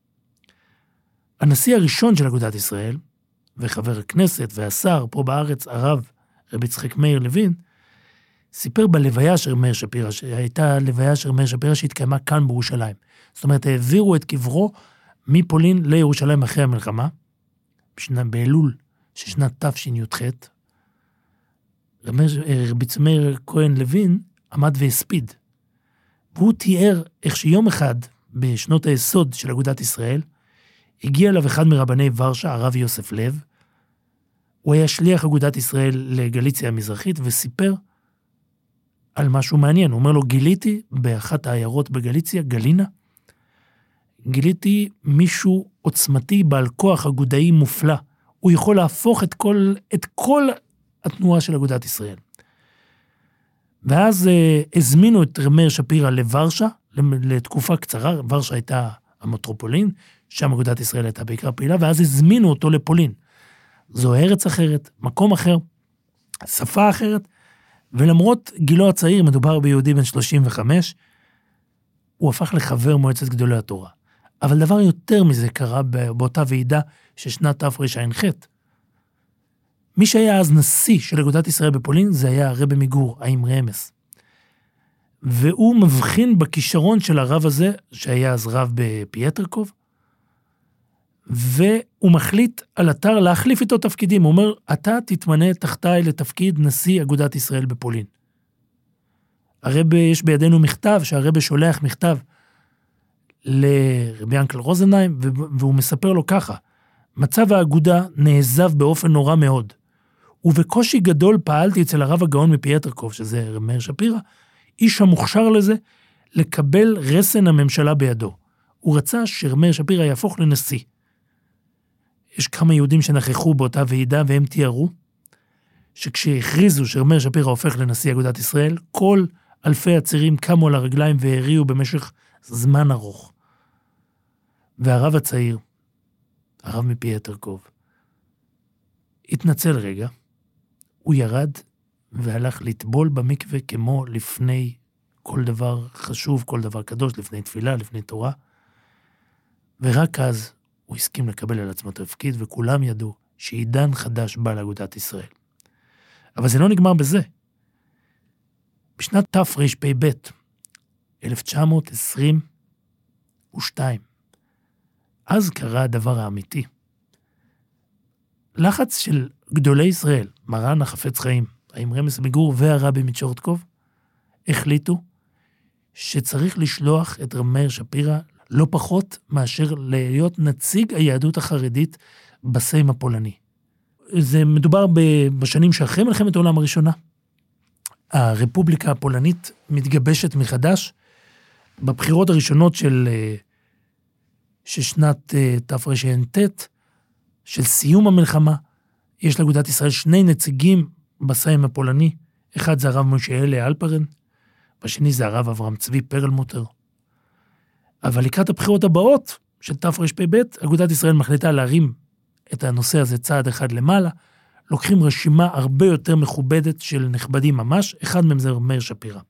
הנשיא הראשון של אגודת ישראל, וחבר הכנסת והשר פה בארץ, הרב רבי יצחק מאיר לוין, סיפר בלוויה של מאיר שפירא, שהייתה לוויה של מאיר שפירא שהתקיימה כאן בירושלים. זאת אומרת, העבירו את קברו מפולין לירושלים אחרי המלחמה, באלול של שנת תשי"ח. רבי מאיר כהן לוין עמד והספיד, והוא תיאר איך שיום אחד בשנות היסוד של אגודת ישראל, הגיע אליו אחד מרבני ורשה, הרב יוסף לב. הוא היה שליח אגודת ישראל לגליציה המזרחית, וסיפר על משהו מעניין. הוא אומר לו, גיליתי באחת העיירות בגליציה, גלינה, גיליתי מישהו עוצמתי בעל כוח אגודאי מופלא. הוא יכול להפוך את כל התנועה של אגודת ישראל. ואז הזמינו את רב מאיר שפירא לוורשה, לתקופה קצרה. ורשה הייתה המטרופולין, שם אגודת ישראל הייתה בעיקר פעילה, ואז הזמינו אותו לפולין. זו ארץ אחרת, מקום אחר, שפה אחרת, ולמרות גילו הצעיר, מדובר ביהודי בן 35, הוא הפך לחבר מועצת גדולי התורה. אבל דבר יותר מזה קרה באותה ועידה של שנת תרע"ח. מי שהיה אז נשיא של אגודת ישראל בפולין, זה היה הרבי מגור, האם רמס. והוא מבחין בכישרון של הרב הזה, שהיה אז רב בפייטרקוב, והוא מחליט על אתר להחליף איתו תפקידים. הוא אומר, אתה תתמנה תחתיי לתפקיד נשיא אגודת ישראל בפולין. הרב, יש בידינו מכתב, שהרב שולח מכתב לרבי ינקל רוזנהיים, והוא מספר לו ככה, מצב האגודה נעזב באופן נורא מאוד, ובקושי גדול פעלתי אצל הרב הגאון מפייטרקוב, שזה רב מאיר שפירא, איש המוכשר לזה, לקבל רסן הממשלה בידו. הוא רצה שרב מאיר שפירא יהפוך לנשיא. יש כמה יהודים שנכחו באותה ועידה, והם תיארו שכשהכריזו שרב מאיר שפירא הופך לנשיא אגודת ישראל, כל אלפי הצירים קמו על הרגליים והריעו במשך זמן ארוך. והרב הצעיר, הרב מפייטרקוב, התנצל רגע, הוא ירד והלך לטבול במקווה כמו לפני כל דבר חשוב, כל דבר קדוש, לפני תפילה, לפני תורה, ורק אז הוא הסכים לקבל על עצמו תפקיד, וכולם ידעו שעידן חדש בא לאגודת ישראל. אבל זה לא נגמר בזה. בשנת תרפ"ב, 1922, אז קרה הדבר האמיתי. לחץ של גדולי ישראל, מרן החפץ חיים, האם רמס מגור והרבי מצ'ורטקוב, החליטו שצריך לשלוח את רב מאיר שפירא לא פחות מאשר להיות נציג היהדות החרדית בסיים הפולני. זה מדובר בשנים שאחרי מלחמת העולם הראשונה. הרפובליקה הפולנית מתגבשת מחדש. בבחירות הראשונות של שנת תרע"ט, של סיום המלחמה, יש לאגודת ישראל 2 נציגים בסיים הפולני. אחד זה הרב משה אלי אלפרן, והשני זה הרב אברהם צבי פרלמוטר. אבל לקראת הבחירות הבאות של תרפ"ב, אגודת ישראל מחליטה להרים את הנושא הזה צעד אחד למעלה, לוקחים רשימה הרבה יותר מכובדת של נכבדים ממש, אחד מהם זה מאיר שפירא.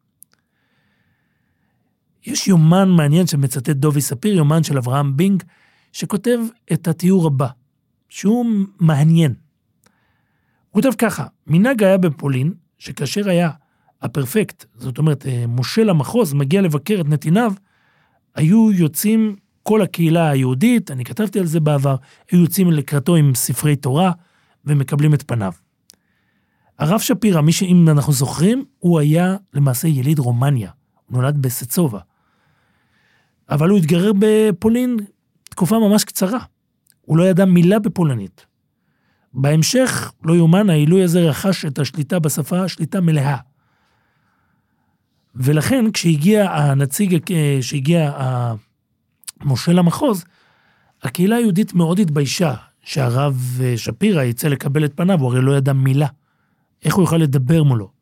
יש יומן מעניין שמצטט דובי ספיר, יומן של אברהם בינג, שכותב את התיאור הבא, שהוא מעניין. הוא כותב ככה, מנהג היה בפולין, שכאשר היה הפרפקט, זאת אומרת, מושל המחוז מגיע לבקר את נתיניו, היו יוצאים כל הקהילה היהודית, אני כתבתי על זה בעבר, היו יוצאים לקראתו עם ספרי תורה, ומקבלים את פניו. הרב שפירא, אם אנחנו זוכרים, הוא היה למעשה יליד רומניה, הוא נולד בסצובה, אבל הוא התגרר בפולין תקופה ממש קצרה, הוא לא ידע מילה בפולנית. בהמשך, לא יומן, העילוי הזה רכש את השליטה בשפה, שליטה מלאה. ולכן, כשהגיע מושל המחוז, הקהילה היהודית מאוד התביישה שהרב שפירא יצא לקבל את פניו, הוא הרי לא ידע מילה. איך הוא יוכל לדבר מולו?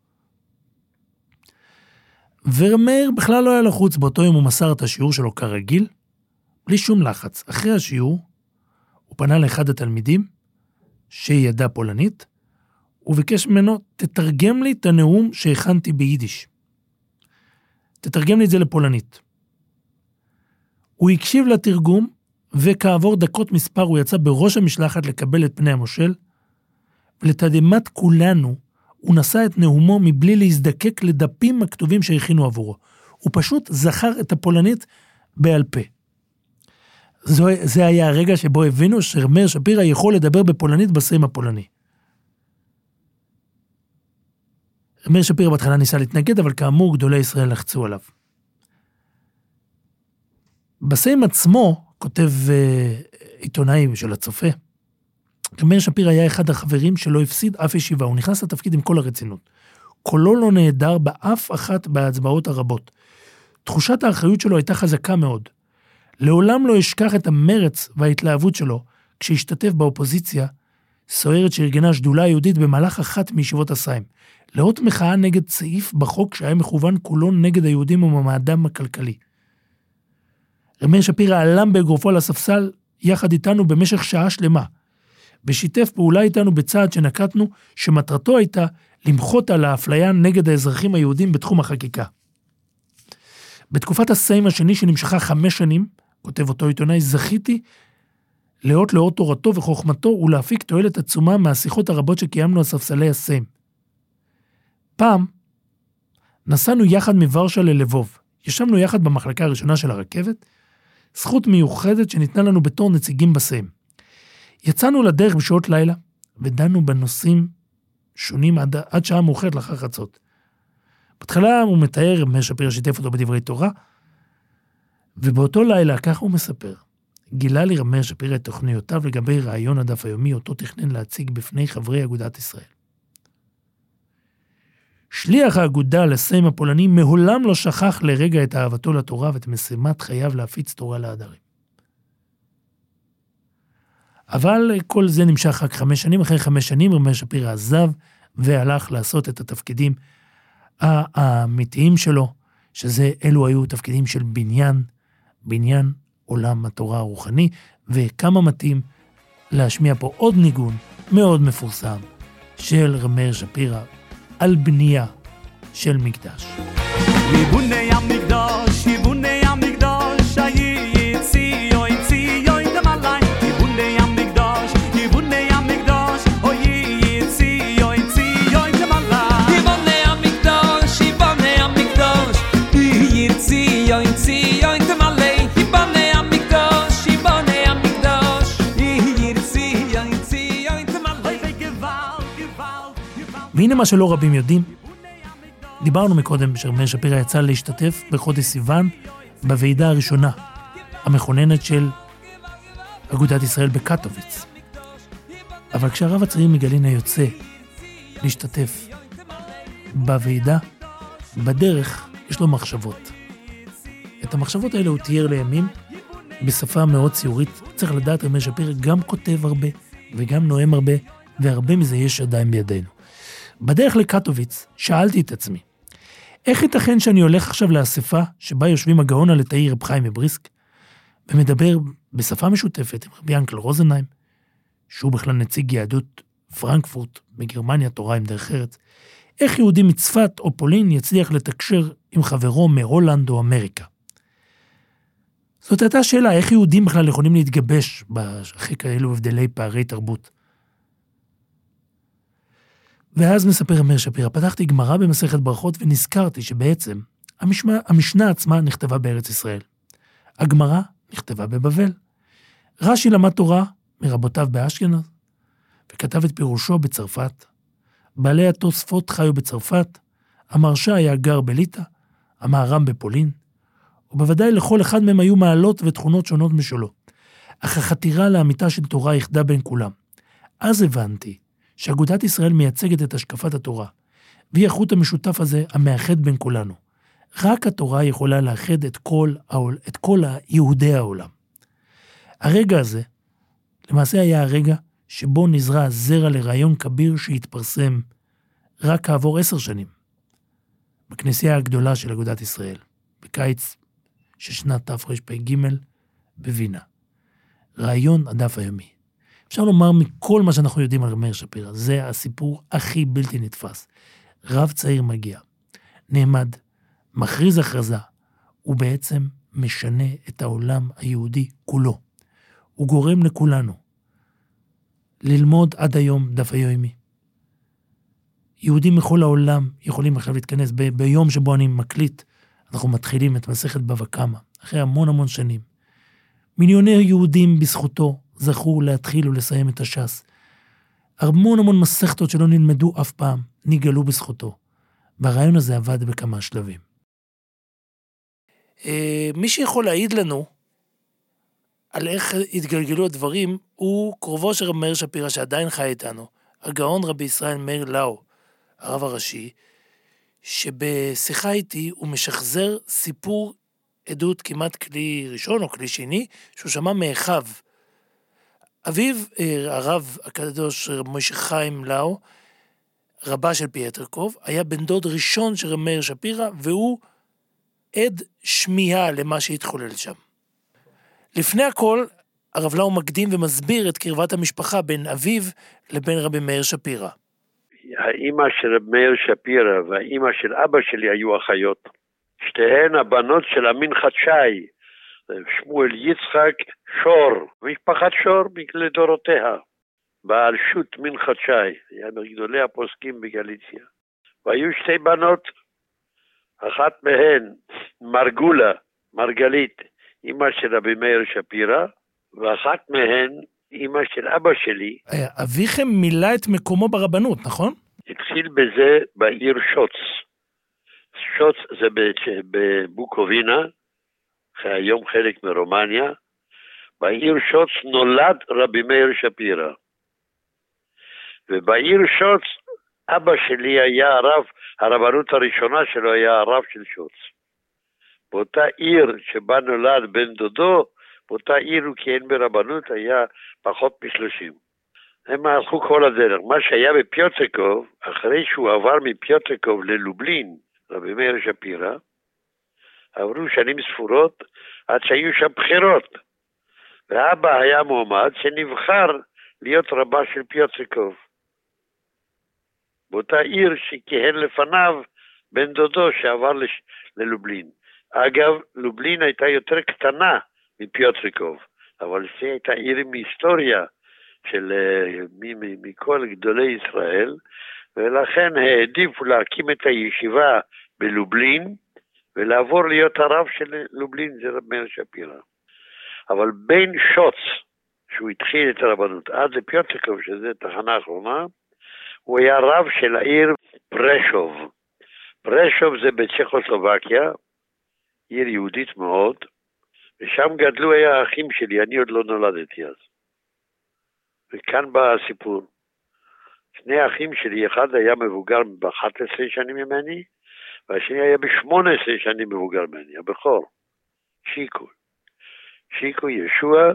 ורמר בכלל לא היה לחוץ, באותו יום הוא מסר את השיעור שלו כרגיל, בלי שום לחץ. אחרי השיעור, הוא פנה לאחד התלמידים, שידע פולנית, וביקש ממנו, תתרגם לי את הנאום שהכנתי ביידיש. תתרגם לי את זה לפולנית. הוא הקשיב לתרגום, וכעבור דקות מספר הוא יצא בראש המשלחת לקבל את פני המושל, ולתדהמת כולנו, הוא נשא את נאומו מבלי להזדקק לדפים הכתובים שהכינו עבורו. הוא פשוט זכר את הפולנית בעל פה. זה היה הרגע שבו הבינו שרמר שפירא יכול לדבר בפולנית בסיים הפולני. רמר שפירא בהתחלה ניסה להתנגד, אבל כאמור גדולי ישראל לחצו עליו. בסיים עצמו, כותב עיתונאי של הצופה, רמר שפירא היה אחד החברים שלא הפסיד אף ישיבה, הוא נכנס לתפקיד עם כל הרצינות. קולו לא נהדר באף אחת בהצבעות הרבות. תחושת האחריות שלו הייתה חזקה מאוד. לעולם לא ישכח את המרץ וההתלהבות שלו, כשהשתתף באופוזיציה, סוערת שארגנה שדולה יהודית במהלך אחת מישיבות הסיים. לאות מחאה נגד סעיף בחוק שהיה מכוון כולו נגד היהודים ומעמדם הכלכלי. רמר שפירא עלם באגרופו על הספסל יחד איתנו במשך שעה שלמה, ושיתף פעולה איתנו בצעד שנקטנו, שמטרתו הייתה למחות על האפליה נגד האזרחים היהודים בתחום החקיקה. בתקופת הסיים השני שנמשכה 5 שנים, כותב אותו עיתונאי, זכיתי לאות לאור תורתו וחוכמתו ולהפיק תועלת עצומה מהשיחות הרבות שקיימנו על ספסלי הסיים. פעם נסענו יחד מוורשה ללבוב, ישבנו יחד במחלקה הראשונה של הרכבת, זכות מיוחדת שניתנה לנו בתור נציגים בסיים. יצאנו לדרך בשעות לילה, ודנו בנושאים שונים עד שעה מאוחרת לאחר חצות. בהתחלה הוא מתאר, רמר שפירא שיתף אותו בדברי תורה, ובאותו לילה, כך הוא מספר, גילה לי רמר שפירא את תוכניותיו לגבי רעיון הדף היומי, אותו תכנן להציג בפני חברי אגודת ישראל. שליח האגודה לסיים הפולני מעולם לא שכח לרגע את אהבתו לתורה ואת משימת חייו להפיץ תורה לעדרים. אבל כל זה נמשך רק 5 שנים. אחרי 5 שנים רמר שפירא עזב והלך לעשות את התפקידים האמיתיים שלו, אלו היו תפקידים של בניין עולם התורה הרוחני, וכמה מתאים להשמיע פה עוד ניגון מאוד מפורסם של רמר שפירא על בנייה של מקדש. יבוני המקדש, יבוני המקדש, היצי, יצי, דמלי. יבוני המקדש, יבוני המקדש, יצי, יצי, דמלי. יבוני המקדש, יבוני המקדש, יצי, יצי, דמלי. יבוני המקדש, יבוני המקדש, יצי, יצי, דמלי. והנה מה שלא רבים יודעים, דיברנו מקודם שרמר שפירא יצא להשתתף בחודש סיוון בוועידה הראשונה, המכוננת של אגודת ישראל בקטוביץ. אבל כשהרב הצעיר מגלינה יוצא להשתתף בוועידה, בדרך יש לו מחשבות. את המחשבות האלה הוא תיאר לימים בשפה מאוד ציורית. צריך לדעת, רמר שפירא גם כותב הרבה וגם נואם הרבה, והרבה מזה יש עדיין בידינו. בדרך לקטוביץ שאלתי את עצמי, איך ייתכן שאני הולך עכשיו לאספה שבה יושבים הגאון הליטאי רב חיים מבריסק, ומדבר בשפה משותפת עם רבי ינקל רוזנהיים, שהוא בכלל נציג יהדות פרנקפורט בגרמניה, תורה עם דרך ארץ, איך יהודי מצפת או פולין יצליח לתקשר עם חברו מהולנד או אמריקה? זאת הייתה שאלה, איך יהודים בכלל יכולים להתגבש אחרי כאלו הבדלי פערי תרבות? ואז מספר מאיר שפירא, פתחתי גמרא במסכת ברכות ונזכרתי שבעצם המשנה עצמה נכתבה בארץ ישראל. הגמרא נכתבה בבבל. רש"י למד תורה מרבותיו באשכנז, וכתב את פירושו בצרפת. בעלי התוספות חיו בצרפת, המרשה היה גר בליטא, המהר"ם בפולין, ובוודאי לכל אחד מהם היו מעלות ותכונות שונות משלו. אך החתירה לאמיתה של תורה יחדה בין כולם. אז הבנתי שאגודת ישראל מייצגת את השקפת התורה, והיא החוט המשותף הזה המאחד בין כולנו. רק התורה יכולה לאחד את כל יהודי העולם. הרגע הזה, למעשה היה הרגע שבו נזרע זרע לרעיון כביר שהתפרסם רק כעבור 10 שנים, בכנסייה הגדולה של אגודת ישראל, בקיץ של שנת תרפ"ג בווינה. רעיון הדף היומי. אפשר לומר מכל מה שאנחנו יודעים על מאיר שפירא, זה הסיפור הכי בלתי נתפס. רב צעיר מגיע, נעמד, מכריז הכרזה, הוא בעצם משנה את העולם היהודי כולו. הוא גורם לכולנו ללמוד עד היום דף היומי. יהודים מכל העולם יכולים עכשיו להתכנס. ביום שבו אני מקליט, אנחנו מתחילים את מסכת בבא קמא, אחרי המון שנים. מיליוני יהודים בזכותו זכו להתחיל ולסיים את הש"ס. המון מסכתות שלא נלמדו אף פעם, נגלו בזכותו. והרעיון הזה עבד בכמה שלבים. מי שיכול להעיד לנו על איך התגלגלו הדברים, הוא קרובו של רב מאיר שפירא, שעדיין חי איתנו, הגאון רבי ישראל מאיר לאו, הרב הראשי, שבשיחה איתי הוא משחזר סיפור עדות כמעט כלי ראשון או כלי שני, שהוא שמע מאחיו. אביו, הרב הקדוש משה חיים לאו, רבה של פייטרקוב, היה בן דוד ראשון של רב מאיר שפירא, והוא עד שמיעה למה שהתחולל שם. לפני הכל, הרב לאו מקדים ומסביר את קרבת המשפחה בין אביו לבין רבי מאיר שפירא. האמא של רבי מאיר שפירא והאמא של אבא שלי היו אחיות. שתיהן הבנות של אמין חדשי, שמואל יצחק שור, משפחת שור לדורותיה. בעל שוט מין חדשי, היה מגדולי הפוסקים בגליציה. והיו 2 בנות, אחת מהן מרגולה, מרגלית, אמא של רבי מאיר שפירא, ואחת מהן אמא של אבא שלי. אביכם מילא את מקומו ברבנות, נכון? התחיל בזה בעיר שוץ. שוץ זה בבוקובינה, היום חלק מרומניה. בעיר שוץ נולד רבי מאיר שפירא. ובעיר שוץ אבא שלי היה הרבנות הראשונה שלו היה הרב של שוץ. באותה עיר שבה נולד בן דודו, באותה עיר הוא כיהן ברבנות, היה פחות מ-30. הם הלכו כל הדרך. מה שהיה בפיוטרקוב, אחרי שהוא עבר מפיוטרקוב ללובלין, רבי מאיר שפירא, עברו שנים ספורות עד שהיו שם בחירות. ואבא היה מועמד שנבחר להיות רבה של פיוטרקוב. באותה עיר שכיהן לפניו בן דודו שעבר ללובלין. אגב, לובלין הייתה יותר קטנה מפיוטרקוב, אבל היא הייתה עיר עם היסטוריה של מכל גדולי ישראל, ולכן העדיפו להקים את הישיבה בלובלין, ולעבור להיות הרב של לובלין, זה רב מאיר שפירא. אבל בין שוץ, שהוא התחיל את הרבנות, עד לפיוטרקוב, שזה תחנה האחרונה, הוא היה רב של העיר פרשוב. פרשוב זה בצ'כוסלובקיה, עיר יהודית מאוד, ושם גדלו היה האחים שלי, אני עוד לא נולדתי אז. וכאן בא הסיפור. 2 האחים שלי, אחד היה מבוגר ב-11 שנים ממני, והשני היה ב-18 שנים מבוגר ממני, הבכור, שיקו. שיקו, ישוע,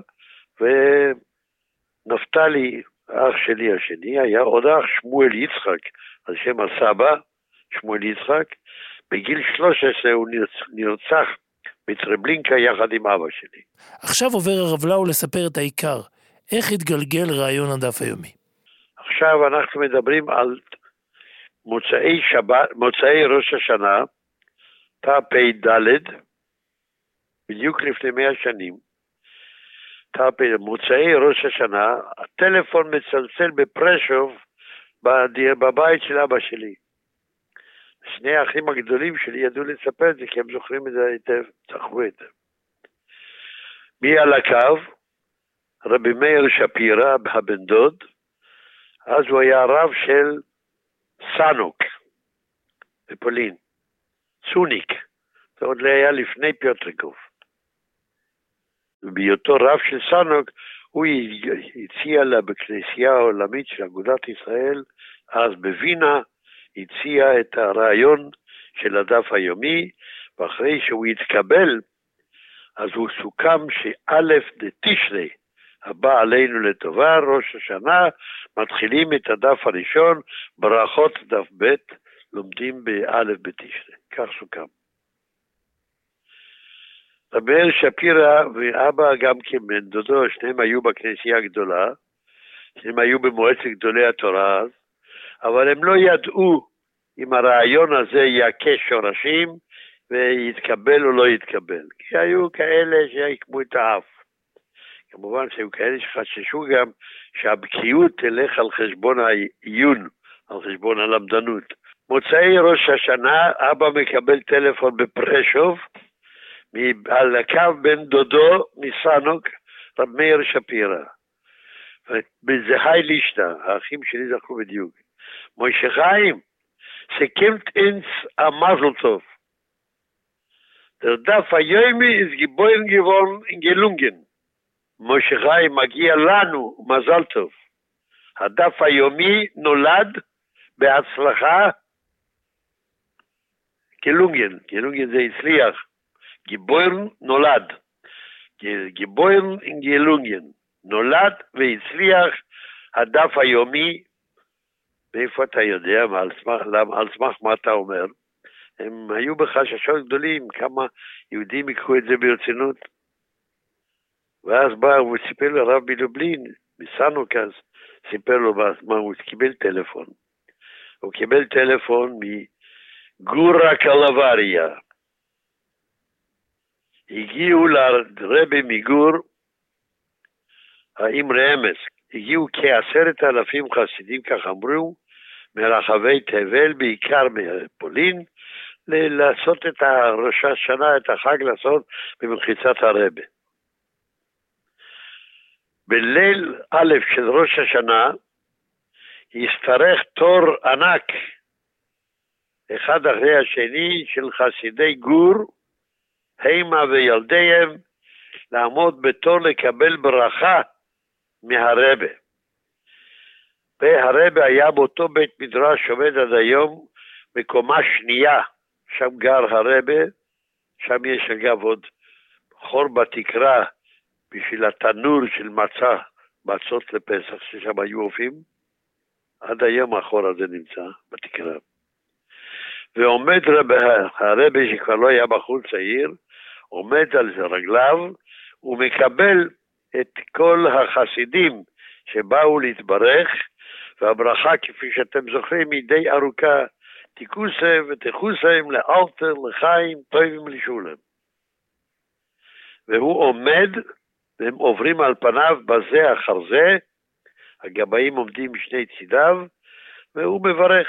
ונפתלי, האח שלי השני, היה עוד אח, שמואל יצחק, על שם הסבא, שמואל יצחק. בגיל 13 הוא נרצח בטרבלינקה יחד עם אבא שלי. עכשיו עובר הרב לאו לספר את העיקר. איך התגלגל רעיון הדף היומי? עכשיו אנחנו מדברים על מוצאי ראש השנה, תרפ"ד, בדיוק לפני 100 שנים. מוצאי ראש השנה, הטלפון מצלצל בפרשוב בבית של אבא שלי. שני האחים הגדולים שלי ידעו לספר את זה, כי הם זוכרים את זה היטב, זכרו את זה. מי על הקו? רבי מאיר שפירא, הבן דוד, אז הוא היה רב של סנוק, בפולין, סוניק, זה עוד היה לפני פיוטרקוב. ובהיותו רב של סנוק, הוא הציע לה בכנסייה העולמית של אגודת ישראל, אז בווינה, הציע את הרעיון של הדף היומי, ואחרי שהוא התקבל, אז הוא סוכם שא' דתשרי, הבא עלינו לטובה, ראש השנה, מתחילים את הדף הראשון, ברכות דף ב', לומדים באלף בתשרי, כך סוכם. רבי מאיר שפירא ואבא גם כבן דודו, שניהם היו בכנסייה הגדולה, שניהם היו במועצת גדולי התורה אז, אבל הם לא ידעו אם הרעיון הזה יכה שורשים ויתקבל או לא יתקבל. כי היו כאלה שיקמו את האף. כמובן שהיו כאלה שחששו גם שהבקיאות תלך על חשבון העיון, על חשבון הלמדנות. מוצאי ראש השנה, אבא מקבל טלפון בפרשוב, על הקו בן דודו מסנוק, רב מאיר שפירא. וזה היי לישנה, האחים שלי זכו בדיוק. מוישה חיים, סיכמת אינס המזל טוב. Der Daf Hayomi ist geboren geworden in Gelungen. Moshe Chaim מגיע לנו, מזל טוב. הדף היומי נולד בהצלחה גלונגן. גלונגן זה הצליח. גיבורן נולד. גיבורן in גלונגן. נולד והצליח הדף היומי. מאיפה אתה יודע? על סמך מה אתה אומר? הם היו בחששות גדולים, כמה יהודים יקחו את זה ברצינות. ואז בא, הוא סיפר לרב מלובלין, מסנוק אז, סיפר לו מה, הוא קיבל טלפון. הוא קיבל טלפון מגורה קלווריה. הגיעו לרבי מגור, עם רמז, הגיעו כ10,000 חסידים, כך אמרו, מרחבי תבל, בעיקר מפולין, לעשות את ראש השנה, את החג לעשות במחיצת הרבה. בליל א' של ראש השנה, ישתרך תור ענק, אחד אחרי השני של חסידי גור, הימה וילדיהם, לעמוד בתור לקבל ברכה מהרבה. והרבה היה באותו בית מדרש שעומד עד היום, בקומה שנייה, שם גר הרבה, שם יש אגב עוד חור בתקרה, בשביל התנור של מצות לפסח, ששם היו אופים, עד היום החור הזה נמצא בתקרה. ועומד הרבה שכבר לא היה בחור צעיר, עומד על רגליו, ומקבל את כל החסידים שבאו להתברך, והברכה כפי שאתם זוכרים היא די ארוכה, תיקוסם ותחוסם לאלתר לחיים טובים לשולם. והוא עומד, והם עוברים על פניו בזה אחר זה, הגבאים עומדים משני צידיו, והוא מברך.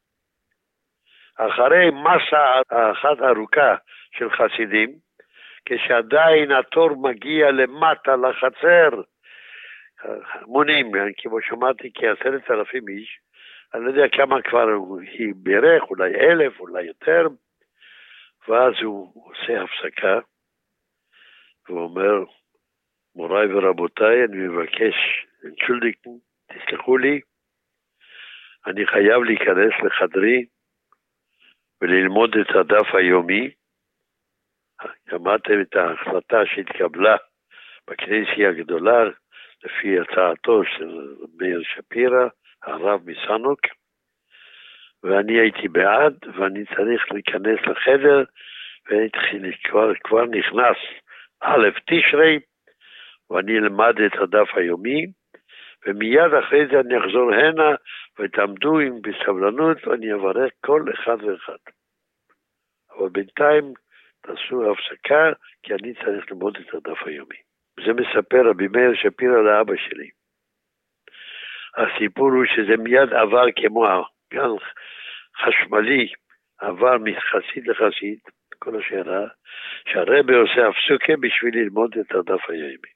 אחרי מסע אחת ארוכה של חסידים, כשעדיין התור מגיע למטה לחצר, המונים, כמו שמעתי כ10,000 איש, אני לא יודע כמה כבר הוא בירך, אולי 1,000, אולי יותר, ואז הוא עושה הפסקה, והוא אומר, מוריי ורבותיי, אני מבקש, תסלחו לי, אני חייב להיכנס לחדרי, וללמוד את הדף היומי, שמעתם את ההחלטה שהתקבלה בכנסייה הגדולה, לפי הצעתו של מאיר שפירא, הרב מסנוק, ואני הייתי בעד, ואני צריך להיכנס לחדר, ואני כבר נכנס א' תשרי, ואני אלמד את הדף היומי, ומיד אחרי זה אני אחזור הנה, ותעמדו עם בסבלנות, ואני אברך כל אחד ואחד. אבל בינתיים תעשו הפסקה, כי אני צריך ללמוד את הדף היומי. זה מספר רבי מאיר שפירא לאבא שלי. הסיפור הוא שזה מיד עבר כמו גל חשמלי, עבר מחסיד לחסיד, כל השאלה, שהרבי עושה הפסוקה בשביל ללמוד את הדף היומי.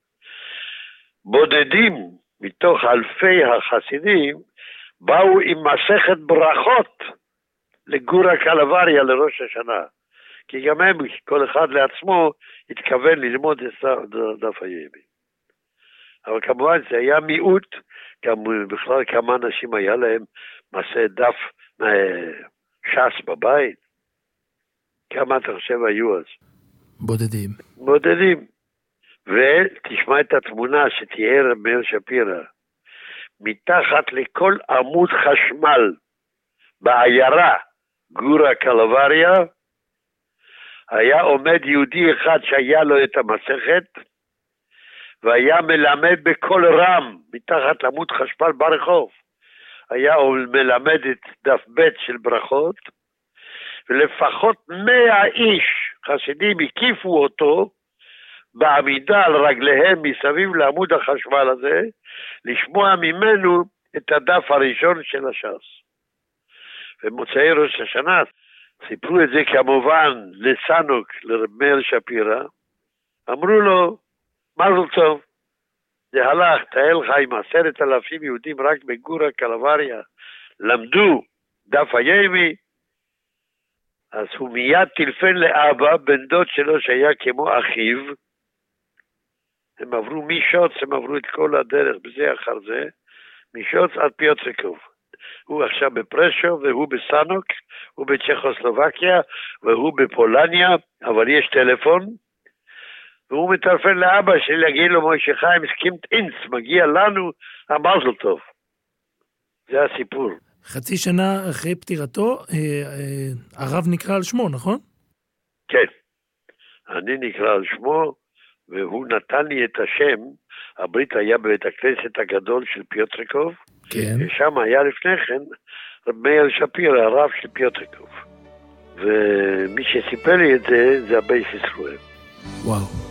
בודדים מתוך אלפי החסידים באו עם מסכת ברכות לגורה קלווריה לראש השנה, כי גם הם, כל אחד לעצמו, התכוון ללמוד את הדף היומי. אבל כמובן זה היה מיעוט, גם בכלל כמה אנשים היה להם מעשה דף ש"ס בבית. כמה אתה חושב היו אז? בודדים. בודדים. ותשמע את התמונה שתיאר מאיר שפירא. מתחת לכל עמוד חשמל בעיירה גורה קלווריה, היה עומד יהודי אחד שהיה לו את המסכת, והיה מלמד בכל רם, מתחת לעמוד חשמל ברחוב. היה מלמד את דף ב' של ברכות, ולפחות 100 איש חסידים הקיפו אותו, בעמידה על רגליהם מסביב לעמוד החשמל הזה, לשמוע ממנו את הדף הראשון של הש"ס. ומוצאי ראש השנה, סיפרו את זה כמובן לסנוק, למאיר שפירא, אמרו לו, מזל טוב, זה הלך, תאר לך עם 10,000 יהודים רק בגורה קלווריה, למדו דף היומי, אז הוא מיד טלפן לאבא, בן דוד שלו שהיה כמו אחיו, הם עברו משוץ, הם עברו את כל הדרך בזה אחר זה, משוץ עד פיוטרקוב. הוא עכשיו בפרשו, והוא בסנוק, הוא בצ'כוסלובקיה, והוא בפולניה, אבל יש טלפון, והוא מטלפן לאבא שלי להגיד לו, מוישה חיים, סקימת אינץ, מגיע לנו המזל טוב. זה הסיפור. חצי שנה אחרי פטירתו, הרב נקרא על שמו, נכון? כן. אני נקרא על שמו, והוא נתן לי את השם, הברית היה בבית הכנסת הגדול של פיוטרקוב, כן. ושם היה לפני כן מאיר שפירא, הרב של פיוטרקוב. ומי שסיפר לי את זה, זה הבייס ישראל. וואו.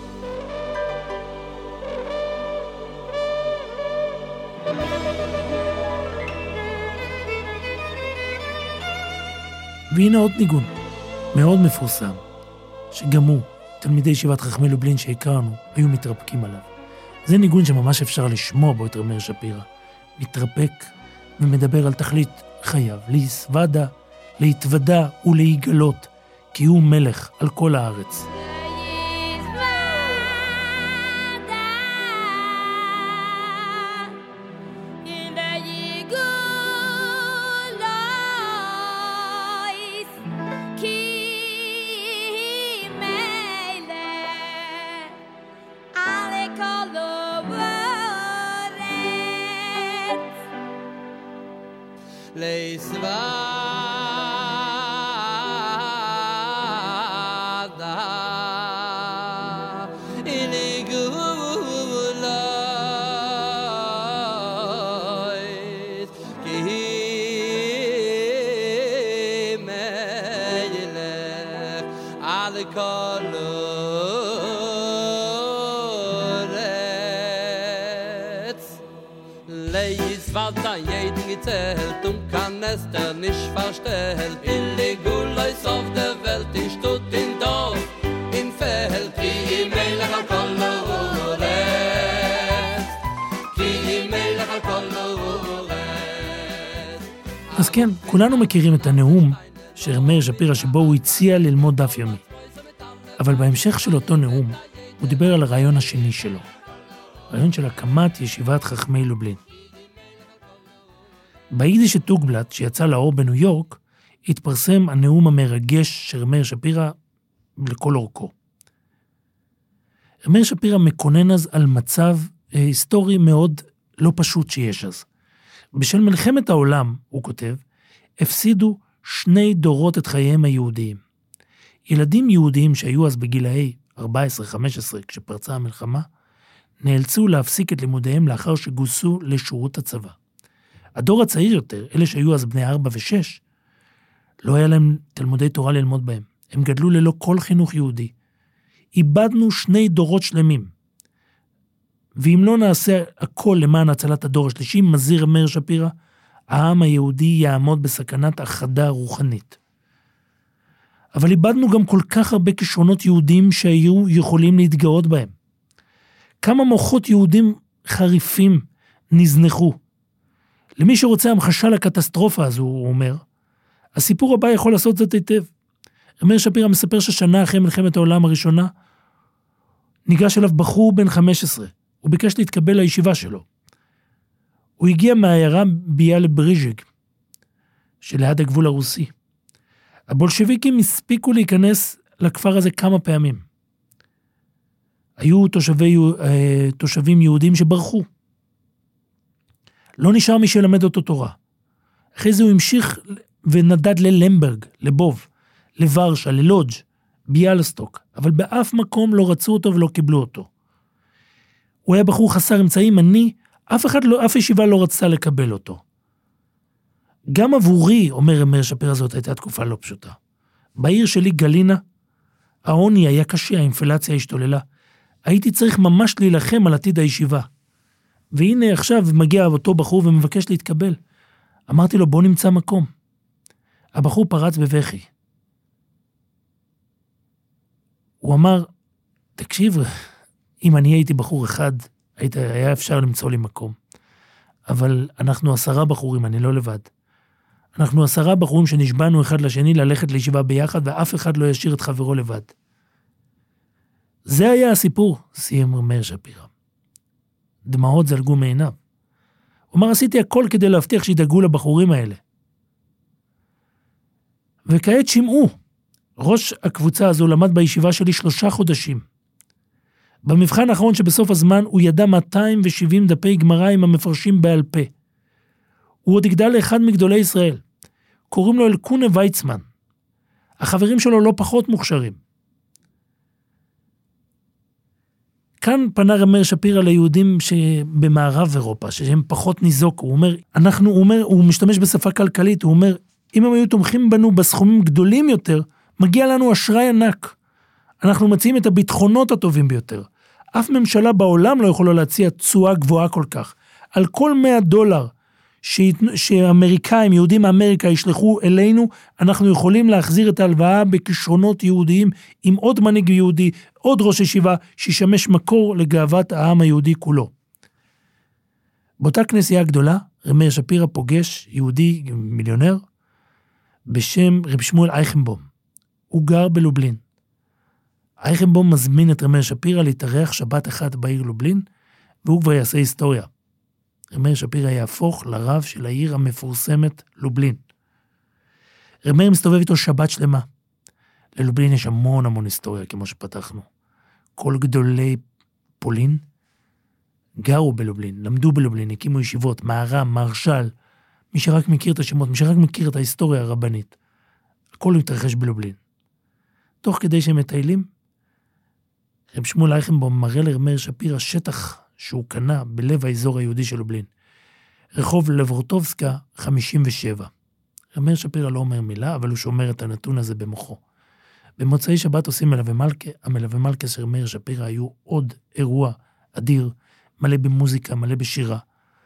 והנה עוד ניגון, מאוד מפורסם, שגם הוא, תלמידי ישיבת חכמי לובלין שהכרנו, היו מתרפקים עליו. זה ניגון שממש אפשר לשמוע בו את מאיר שפירא. מתרפק ומדבר על תכלית חייו, להיסוודא, להתוודע ולהיגלות, כי הוא מלך על כל הארץ. Zählt und kann es der nicht verstellt. Illigulois auf der Welt, ich tut in Dorf, in Feld, wie im Melech al-Koloret, wie im Melech al-Koloret. אז כן, כולנו מכירים את הנאום של מאיר שפירא שבו הוא הציע ללמוד דף יומי. אבל בהמשך של אותו נאום, הוא דיבר על הרעיון השני שלו. הרעיון של הקמת ישיבת חכמי לובלין. ביידיש טוגבלט שיצא לאור בניו יורק, התפרסם הנאום המרגש של מאיר שפירא לכל אורכו. מאיר שפירא מקונן אז על מצב היסטורי מאוד לא פשוט שיש אז. בשל מלחמת העולם, הוא כותב, הפסידו 2 דורות את חייהם היהודיים. ילדים יהודיים שהיו אז בגילאי 14-15 כשפרצה המלחמה, נאלצו להפסיק את לימודיהם לאחר שגוסו לשירות הצבא. הדור הצעיר יותר, אלה שהיו אז בני 4 ו-6, לא היה להם תלמודי תורה ללמוד בהם. הם גדלו ללא כל חינוך יהודי. איבדנו 2 דורות שלמים. ואם לא נעשה הכל למען הצלת הדור השלישי, מזהיר מאיר שפירא, העם היהודי יעמוד בסכנת החדה רוחנית. אבל איבדנו גם כל כך הרבה כישרונות יהודים שהיו יכולים להתגאות בהם. כמה מוחות יהודים חריפים נזנחו. למי שרוצה המחשה לקטסטרופה הזו, הוא אומר, הסיפור הבא יכול לעשות זאת היטב. מאיר שפירא מספר ששנה אחרי מלחמת העולם הראשונה, ניגש אליו בחור בן 15, הוא ביקש להתקבל לישיבה שלו. הוא הגיע מהעיירה ביאלבריז'ג, שליד הגבול הרוסי. הבולשביקים הספיקו להיכנס לכפר הזה כמה פעמים. היו תושבים יהודים שברחו. לא נשאר מי שלמד אותו תורה. אחרי זה הוא המשיך ונדד ללמברג, לבוב, לוורשה, ללודג', ביאלסטוק, אבל באף מקום לא רצו אותו ולא קיבלו אותו. הוא היה בחור חסר אמצעים, אף ישיבה לא רצתה לקבל אותו. גם עבורי, אומר מאיר שפירא, זאת הייתה תקופה לא פשוטה. בעיר שלי גלינה, העוני היה קשה, האינפלציה השתוללה. הייתי צריך ממש להילחם על עתיד הישיבה. והנה עכשיו מגיע אותו בחור ומבקש להתקבל. אמרתי לו, בוא נמצא מקום. הבחור פרץ בבכי. הוא אמר, תקשיב, אם אני הייתי בחור אחד, היה אפשר למצוא לי מקום. אבל אנחנו 10 בחורים, אני לא לבד. אנחנו 10 בחורים שנשבענו אחד לשני ללכת לישיבה ביחד, ואף אחד לא ישאיר את חברו לבד. זה היה הסיפור, סיים מאיר שפירא. דמעות זלגו מעיניו. הוא אמר, עשיתי הכל כדי להבטיח שידאגו לבחורים האלה. וכעת שמעו, ראש הקבוצה הזו למד בישיבה שלי 3 חודשים. במבחן האחרון שבסוף הזמן הוא ידע 270 דפי גמרא עם המפרשים בעל פה. הוא עוד יגדל לאחד מגדולי ישראל. קוראים לו אלקונה ויצמן. החברים שלו לא פחות מוכשרים. כאן פנה מאיר שפירא ליהודים שבמערב אירופה, שהם פחות ניזוקו. הוא אומר, הוא משתמש בשפה כלכלית, הוא אומר, אם הם היו תומכים בנו בסכומים גדולים יותר, מגיע לנו אשראי ענק. אנחנו מציעים את הביטחונות הטובים ביותר. אף ממשלה בעולם לא יכולה להציע תשואה גבוהה כל כך. על כל $100 שאמריקאים, יהודים מאמריקה ישלחו אלינו, אנחנו יכולים להחזיר את ההלוואה בכישרונות יהודיים, עם עוד מנהיג יהודי, עוד ראש ישיבה, שישמש מקור לגאוות העם היהודי כולו. באותה כנסייה גדולה, מאיר שפירא פוגש יהודי מיליונר, בשם רב שמואל אייכנבום. הוא גר בלובלין. אייכנבום מזמין את מאיר שפירא להתארח שבת אחת בעיר לובלין, והוא כבר יעשה היסטוריה. מאיר שפירא יהפוך לרב של העיר המפורסמת לובלין. מאיר מסתובב איתו שבת שלמה. ללובלין יש המון היסטוריה, כמו שפתחנו. כל גדולי פולין גרו בלובלין, למדו בלובלין, הקימו ישיבות, מהר"ם, מרשל, מי שרק מכיר את השמות, מי שרק מכיר את ההיסטוריה הרבנית. הכל מתרחש בלובלין. תוך כדי שהם מטיילים, רב שמואל אייכנבום מראה למאיר שפירא שטח שהוא קנה בלב האזור היהודי של לובלין. רחוב לברוטובסקה 57. מאיר שפירא לא אומר מילה, אבל הוא שומר את הנתון הזה במוחו. במוצאי שבת עושים המלווה מלכה של מאיר שפירא היו עוד אירוע אדיר, מלא במוזיקה, מלא בשירה,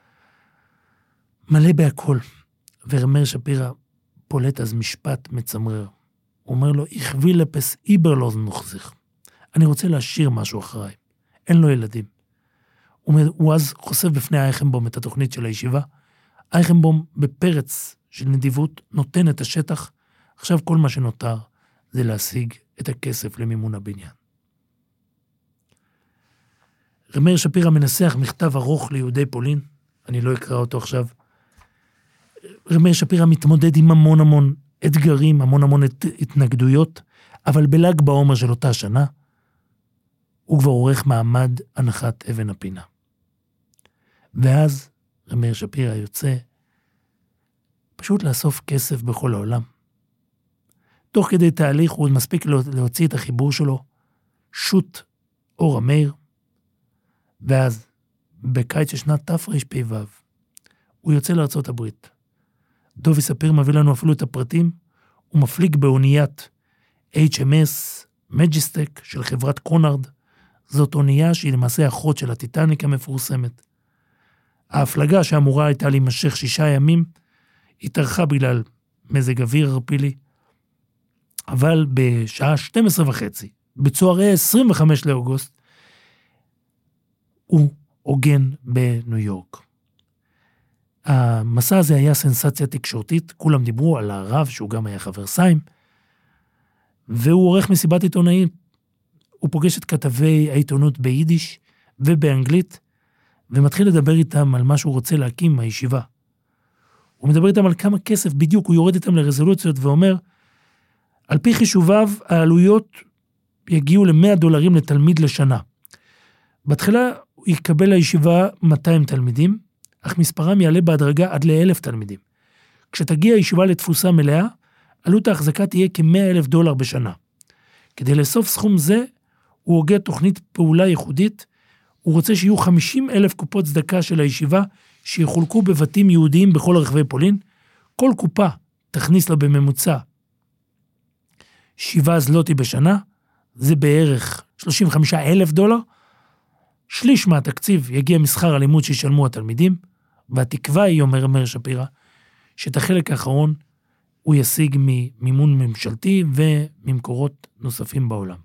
מלא בהכל. ומאיר שפירא פולט אז משפט מצמרר. הוא אומר לו, איך will etwas überlassen noch sich. אני רוצה להשאיר משהו אחריי. אין לו ילדים. הוא אז חושף בפני אייכנבום את התוכנית של הישיבה. אייכנבום בפרץ של נדיבות נותן את השטח. עכשיו כל מה שנותר זה להשיג את הכסף למימון הבניין. מאיר שפירא מנסח מכתב ארוך ליהודי פולין. אני לא אקרא אותו עכשיו. מאיר שפירא מתמודד עם המון אתגרים, המון התנגדויות, אבל בל"ג בעומר של אותה שנה, הוא כבר עורך מעמד הנחת אבן הפינה. ואז מאיר שפירא יוצא פשוט לאסוף כסף בכל העולם. תוך כדי תהליך הוא מספיק להוציא את החיבור שלו, שוט אור המאיר, ואז בקיץ של שנת תרפ"ו, הוא יוצא לארצות הברית. דובי ספיר מביא לנו אפילו את הפרטים, הוא מפליג באוניית HMS מג'יסטק של חברת קונארד, זאת אונייה שהיא למעשה אחות של הטיטניק המפורסמת. ההפלגה שאמורה הייתה להימשך 6 ימים, התארכה בגלל מזג אוויר ערפילי, אבל בשעה 12:30, בצהרי 25 לאוגוסט, הוא עוגן בניו יורק. המסע הזה היה סנסציה תקשורתית, כולם דיברו על הרב שהוא גם היה חבר סיים, והוא עורך מסיבת עיתונאים. הוא פוגש את כתבי העיתונות ביידיש ובאנגלית, ומתחיל לדבר איתם על מה שהוא רוצה להקים הישיבה. הוא מדבר איתם על כמה כסף בדיוק, הוא יורד איתם לרזולוציות ואומר, על פי חישוביו, העלויות יגיעו $100 לתלמיד לשנה. בהתחלה הוא יקבל לישיבה 200 תלמידים, אך מספרם יעלה בהדרגה עד ל1,000 תלמידים. כשתגיע הישיבה לתפוסה מלאה, עלות ההחזקה תהיה $100,000 בשנה. כדי לאסוף סכום זה, הוא הוגה תוכנית פעולה ייחודית, הוא רוצה שיהיו 50,000 קופות צדקה של הישיבה, שיחולקו בבתים יהודיים בכל רחבי פולין. כל קופה תכניס לה בממוצע 7 זלוטי בשנה, זה בערך $35,000. שליש מהתקציב יגיע משכר הלימוד שישלמו התלמידים, והתקווה היא, אומר מאיר שפירא, שאת החלק האחרון הוא ישיג ממימון ממשלתי וממקורות נוספים בעולם.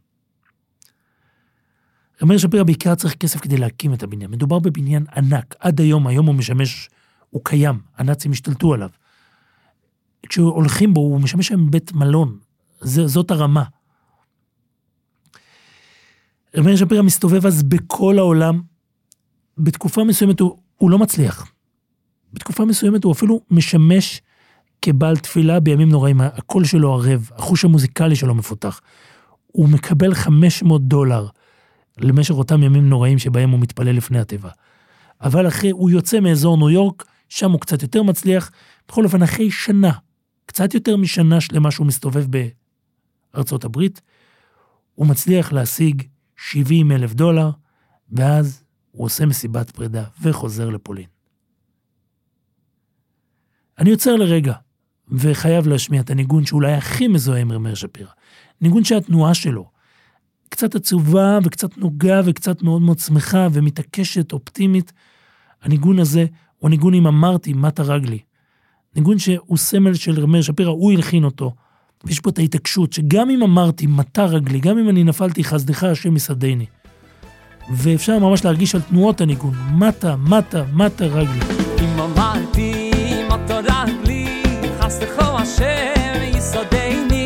מאיר שפירא בעיקר צריך כסף כדי להקים את הבניין. מדובר בבניין ענק. עד היום הוא משמש, הוא קיים. הנאצים השתלטו עליו. כשהולכים בו, הוא משמש שם בית מלון. זאת הרמה. מאיר שפירא מסתובב אז בכל העולם. בתקופה מסוימת הוא לא מצליח. בתקופה מסוימת הוא אפילו משמש כבעל תפילה בימים נוראים. הקול שלו ערב, החוש המוזיקלי שלו מפותח. הוא מקבל $500 למשך אותם ימים נוראים שבהם הוא מתפלל לפני הטבע. אבל אחרי, הוא יוצא מאזור ניו יורק, שם הוא קצת יותר מצליח, בכל אופן אחרי שנה, קצת יותר משנה שלמה שהוא מסתובב בארצות הברית, הוא מצליח להשיג $70,000, ואז הוא עושה מסיבת פרידה וחוזר לפולין. אני יוצר לרגע, וחייב להשמיע את הניגון שאולי הכי מזוהה עם מאיר שפירא. ניגון שהתנועה שלו, קצת עצובה וקצת נוגה וקצת מאוד מאוד שמחה ומתעקשת, אופטימית. הניגון הזה הוא ניגון עם אמרתי, מה תרג לי. ניגון שהוא סמל של מאיר שפירא, הוא הלחין אותו. ויש פה את ההתעקשות שגם אם אמרתי, מה תרג לי, גם אם אני נפלתי חסדך השם יסעדני. ואפשר ממש להרגיש על תנועות הניגון. מה תרג לי. אם אמרתי, מה תרג לי, חסדך השם יסעדני.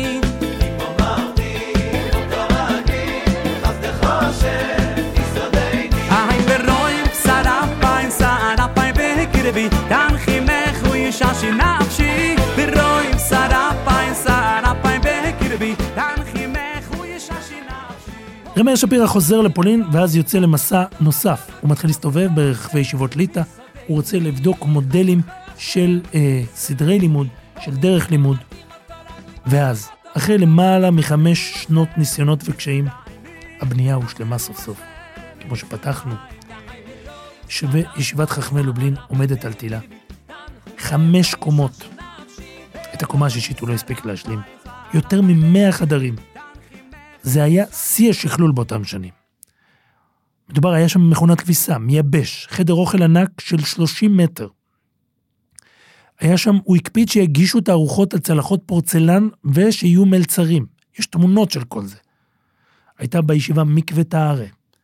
Dan khimekh u yishashi nafshi biroim sarapay sarapay bekirbi dan khimekh u yishashi nafshi. מאיר שפירא חוזר לפולין ואז יוצא למסע נוסף. הוא מתחיל להסתובב ברחבי ישיבות ליטא, הוא רוצה לבדוק מודלים של סדרי לימוד, של דרך לימוד. ואז, אחרי למעלה מ5 שנות ניסיונות וקשיים, הבנייה הושלמה סוף סוף. כמו שפתחנו, ישיבת חכמי לובלין עומדת על תילה. 5 קומות. את הקומה השישית הוא לא הספיק להשלים. יותר מ100 חדרים. זה היה שיא השכלול באותם שנים. מדובר, היה שם מכונת כביסה, מייבש, חדר אוכל ענק של 30 מטר. היה שם, הוא הקפיד שיגישו את הארוחות על צלחות פורצלן ושיהיו מלצרים. יש תמונות של כל זה. הייתה בישיבה מקווה טהרה.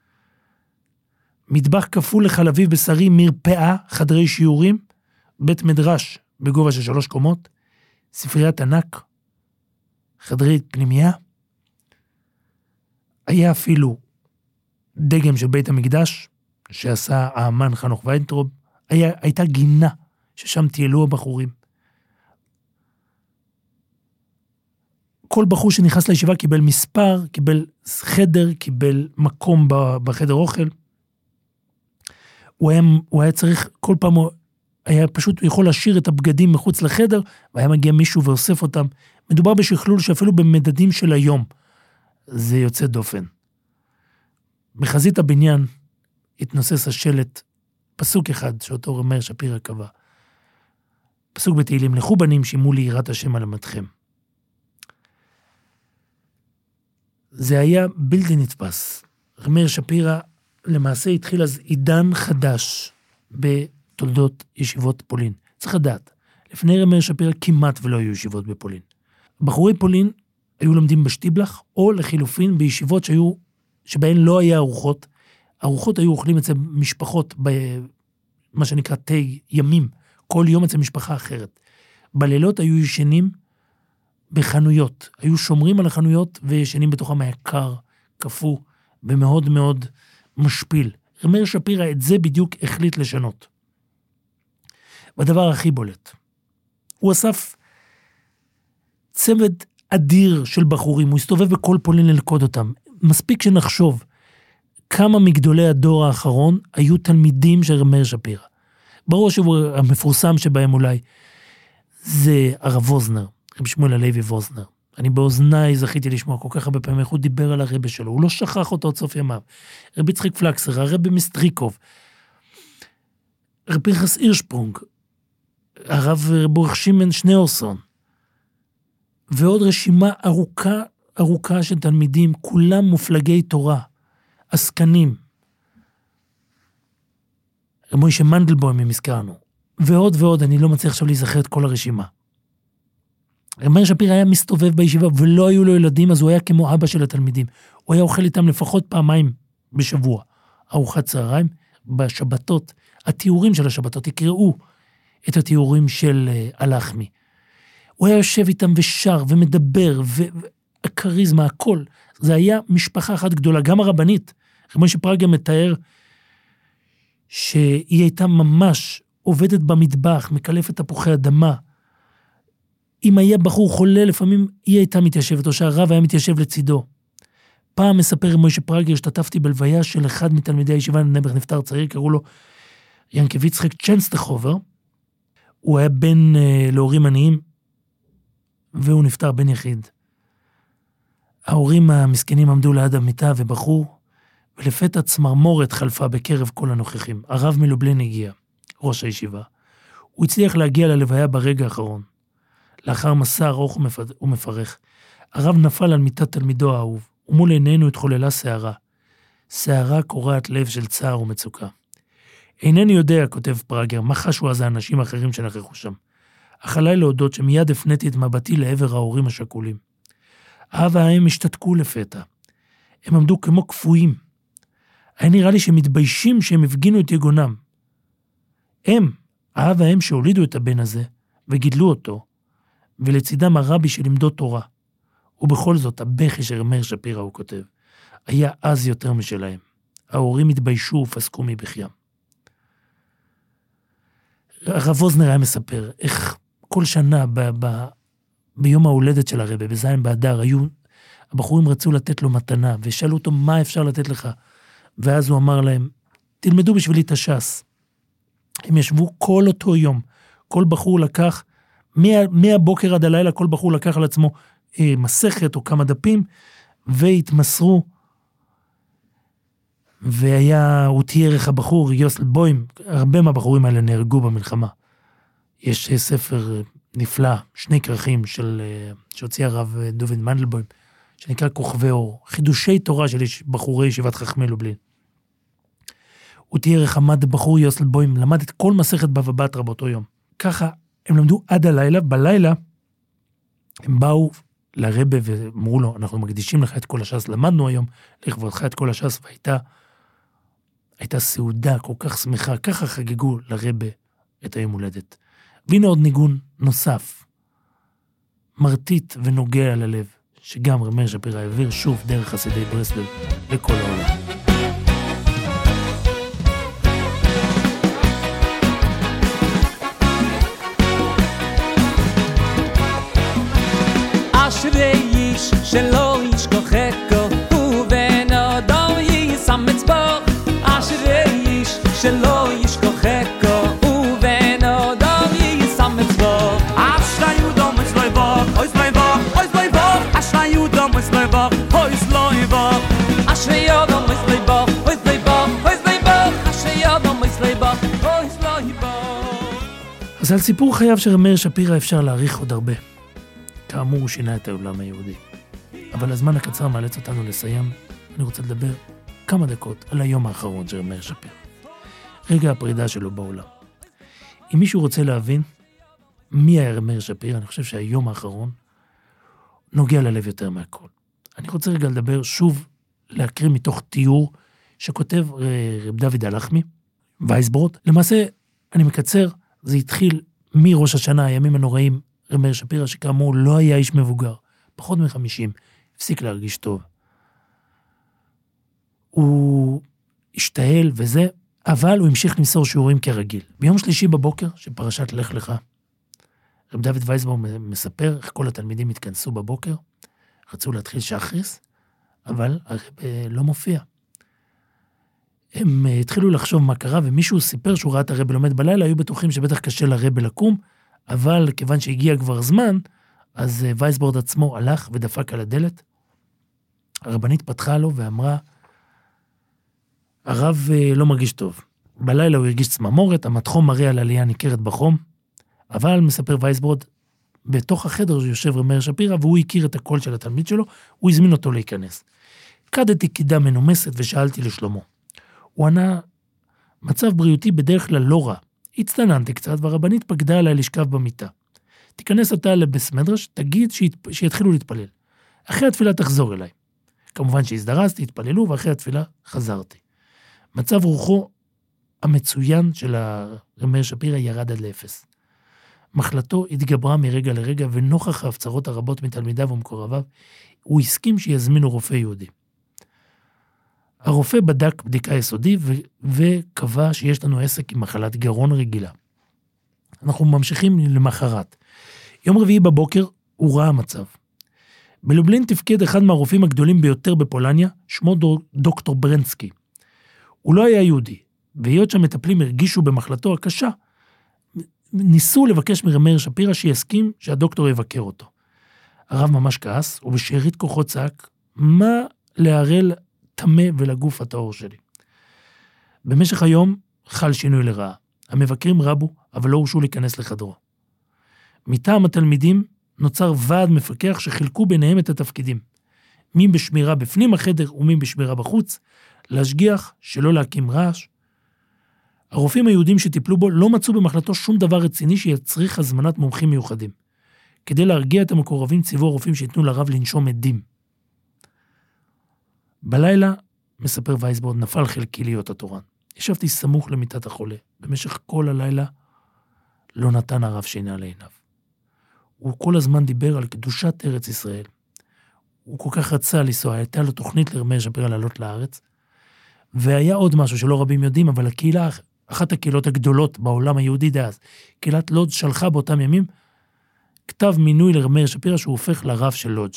מטבח כפול לחלבי בשרי, מרפאה, חדרי שיעורים, בית מדרש בגובה של 3 קומות, ספריית ענק, חדרי פנימייה, היה אפילו דגם של בית המקדש, שעשה האמן חנוך ויינטרוב, הייתה גינה, ששם טיילו הבחורים. כל בחור שנכנס לישיבה קיבל מספר, קיבל חדר, קיבל מקום בחדר אוכל, הוא היה צריך, כל פעם היה פשוט יכול להשאיר את הבגדים מחוץ לחדר, והיה מגיע מישהו ואוסף אותם. מדובר בשכלול שאפילו במדדים של היום, זה יוצא דופן. בחזית הבניין התנוסס השלט, פסוק אחד שאותו מאיר שפירא קבע. פסוק בתהילים, לכו בנים שימו לי יראת השם על עמדכם. זה היה בלתי נתפס. רב מאיר שפירא למעשה התחיל אז עידן חדש בתולדות ישיבות פולין. צריך לדעת, לפני רב מאיר שפירא כמעט ולא היו ישיבות בפולין. בחורי פולין היו לומדים בשטיבלח, או לחילופין בישיבות שבהן לא היה ארוחות. ארוחות היו אוכלים אצל משפחות במה שנקרא תה ימים, כל יום אצל משפחה אחרת. בלילות היו ישנים בחנויות, היו שומרים על החנויות וישנים בתוכם היה קר, קפוא ומאוד מאוד משפיל. רב מאיר שפירא את זה בדיוק החליט לשנות. והדבר הכי בולט, הוא אסף צוות אדיר של בחורים, הוא הסתובב בכל פולין ללכוד אותם. מספיק שנחשוב כמה מגדולי הדור האחרון היו תלמידים של רב מאיר שפירא. ברור שהמפורסם שבהם אולי זה הרב ווזנר, רב שמואל הלוי ווזנר. אני באוזניי זכיתי לשמוע כל כך הרבה פעמים איך הוא דיבר על הרבי שלו, הוא לא שכח אותו עד סוף ימיו. רבי יצחק פלקסר, הרבי מסטריקוב, רבי פנחס הירשפרונג, הרב בורך שמעון שניאורסון, ועוד רשימה ארוכה של תלמידים, כולם מופלגי תורה, עסקנים, מוישה מנדלבוים אם הזכרנו, ועוד ועוד, אני לא מצליח עכשיו להיזכר את כל הרשימה. רב מאיר שפירא היה מסתובב בישיבה, ולא היו לו ילדים, אז הוא היה כמו אבא של התלמידים. הוא היה אוכל איתם לפחות פעמיים בשבוע, ארוחת צהריים, בשבתות, התיאורים של השבתות, תקראו את התיאורים של הלחמי. הוא היה יושב איתם ושר ומדבר, והכריזמה, הכל. זה היה משפחה אחת גדולה, גם הרבנית. רב משה פראגר מתאר שהיא הייתה ממש עובדת במטבח, מקלפת תפוחי אדמה. אם היה בחור חולה, לפעמים היא הייתה מתיישבת, או שהרב היה מתיישב לצידו. פעם מספר רב משה פראגר, השתתפתי בלוויה של אחד מתלמידי הישיבה, נפטר צעיר, קראו לו ינקב יצחק צ'נסטחובר. הוא היה בן להורים עניים, והוא נפטר בן יחיד. ההורים המסכנים עמדו ליד המיטה ובחרו, ולפתע צמרמורת חלפה בקרב כל הנוכחים. הרב מלובלין הגיע, ראש הישיבה. הוא הצליח להגיע ללוויה ברגע האחרון. לאחר מסע ארוך ומפרך, הרב נפל על מיטת תלמידו האהוב, ומול עינינו התחוללה שערה. שערה קורעת לב של צער ומצוקה. אינני יודע, כותב פראגר, מה חשו אז האנשים האחרים שנכחו שם. אך עליי להודות שמיד הפניתי את מבטי לעבר ההורים השכולים. האב והאם השתתקו לפתע. הם עמדו כמו כפויים. היה נראה לי שהם מתביישים שהם הפגינו את יגונם. הם, האב והאם שהולידו את הבן הזה, וגידלו אותו, ולצידם הרבי שלימדו תורה. ובכל זאת, הבכי של רב מאיר שפירא, הוא כותב, היה אז יותר משלהם. ההורים התביישו ופסקו מבכיים. הרב ווזנר היה מספר איך כל שנה ביום ההולדת של הרבי, בזין באדר, הבחורים רצו לתת לו מתנה, ושאלו אותו מה אפשר לתת לך, ואז הוא אמר להם, תלמדו בשבילי את הש"ס. הם ישבו כל אותו יום, כל בחור לקח, מהבוקר עד הלילה, כל בחור לקח על עצמו מסכת או כמה דפים, והתמסרו, הוא תיאר איך הבחור, יוסל בוים, הרבה מהבחורים האלה נהרגו במלחמה. יש ספר נפלא, 2 כרכים שהוציא הרב דוד מנדלבוים, שנקרא כוכבי אור, חידושי תורה של בחורי ישיבת חכמי לובלין. הוא תיאר איך עמד בחור יוסל בוים, למד את כל מסכת בבא בתרא באותו יום. ככה הם למדו עד הלילה, בלילה הם באו לרבי ואמרו לו, אנחנו מקדישים לך את כל הש"ס, למדנו היום לכבודך את כל הש"ס, והייתה סעודה כל כך שמחה, ככה חגגו לרבי את היום הולדת. והנה עוד ניגון נוסף, מרטיט ונוגע ללב, שגם רב מאיר שפירא העביר שוב דרך חסידי ברסלב לכל העולם. אשרי איש שלא ישכחך ובן אדם ישמץ בו. אשרי איש שלא ישכחך ובן אדם ישמץ בו. אשרי יודום es loy bach, ois loy bach, אשרי יודום es loy bach, ois loy bach. אשרי יודום es loy bach, ois loy bach, אשרי יודום es loy bach, ois loy bach. אז על סיפור חייו של רב מאיר שפירא אפשר להאריך עוד הרבה. כאמור הוא שינה את העולם היהודי. אבל הזמן הקצר מאלץ אותנו לסיים. אני רוצה לדבר כמה דקות על היום האחרון של מאיר שפירא. רגע הפרידה שלו בעולם. אם מישהו רוצה להבין מי היה מאיר שפירא, אני חושב שהיום האחרון נוגע ללב יותר מהכל. אני רוצה רגע לדבר שוב, להקריא מתוך תיאור שכותב רב דוד הלחמי, וייסבורד. למעשה, אני מקצר, זה התחיל מראש השנה, הימים הנוראים, רב מאיר שפירא, שכאמור לא היה איש מבוגר, פחות מ-50, הפסיק להרגיש טוב. הוא השתהל וזה, אבל הוא המשיך למסור שיעורים כרגיל. ביום שלישי בבוקר, שפרשת לך לך, רב דוד וייסבורד מספר איך כל התלמידים התכנסו בבוקר, רצו להתחיל שחריס, אבל הרב לא מופיע. הם התחילו לחשוב מה קרה, ומישהו סיפר שהוא ראה את הרב לומד בלילה, היו בטוחים שבטח קשה לרב לקום, אבל כיוון שהגיע כבר זמן, אז וייסבורד עצמו הלך ודפק על הדלת. הרבנית פתחה לו ואמרה, הרב לא מרגיש טוב. בלילה הוא הרגיש צממורת, המתחום מראה על עלייה ניכרת בחום, אבל מספר וייסבורד, בתוך החדר יושב רב מאיר שפירא, והוא הכיר את הקול של התלמיד שלו, הוא הזמין אותו להיכנס. קדתי קידה מנומסת ושאלתי לשלומו. הוא ענה, מצב בריאותי בדרך כלל לא רע. הצטננתי קצת, והרבנית פקדה עליי לשכב במיטה. תיכנס אתה לבס מדרש, תגיד שיתחילו להתפלל. אחרי התפילה תחזור אליי. כמובן שהזדרזתי, התפללו, ואחרי התפילה חזרתי. מצב רוחו המצוין של רב מאיר שפירא ירד עד לאפס. מחלתו התגברה מרגע לרגע, ונוכח ההפצרות הרבות מתלמידיו ומקורביו, הוא הסכים שיזמינו רופא יהודי. הרופא בדק בדיקה יסודי וקבע שיש לנו עסק עם מחלת גרון רגילה. אנחנו ממשיכים למחרת. יום רביעי בבוקר הוא ראה המצב. בלובלין תפקד אחד מהרופאים הגדולים ביותר בפולניה, שמו דוקטור ברנסקי. הוא לא היה יהודי, והיות שהמטפלים הרגישו במחלתו הקשה, ניסו לבקש מרב מאיר שפירא שיסכים שהדוקטור יבקר אותו. הרב ממש כעס, ובשארית כוחו צעק, מה להרל תמה ולגוף הטהור שלי. במשך היום חל שינוי לרעה. המבקרים רבו, אבל לא הורשו להיכנס לחדרו. מטעם התלמידים נוצר ועד מפקח שחילקו ביניהם את התפקידים. מי בשמירה בפנים החדר ומי בשמירה בחוץ, להשגיח שלא להקים רעש. הרופאים היהודים שטיפלו בו לא מצאו במחלתו שום דבר רציני שיצריך הזמנת מומחים מיוחדים. כדי להרגיע את המקורבים ציוו הרופאים שיתנו לרב לנשום עדים. בלילה, מספר וייסבורד, נפל חלקי להיות התורן. ישבתי סמוך למיטת החולה. במשך כל הלילה לא נתן הרב שינה לעיניו. הוא כל הזמן דיבר על קדושת ארץ ישראל. הוא כל כך רצה לנסוע, הייתה לו תוכנית לרב מאיר שפירא לעלות לארץ, והיה עוד משהו שלא רבים יודעים, אבל הקהילה, אחת הקהילות הגדולות בעולם היהודי דאז, קהילת לודג' שלחה באותם ימים, כתב מינוי לרב מאיר שפירא שהוא הופך לרב של לודג'.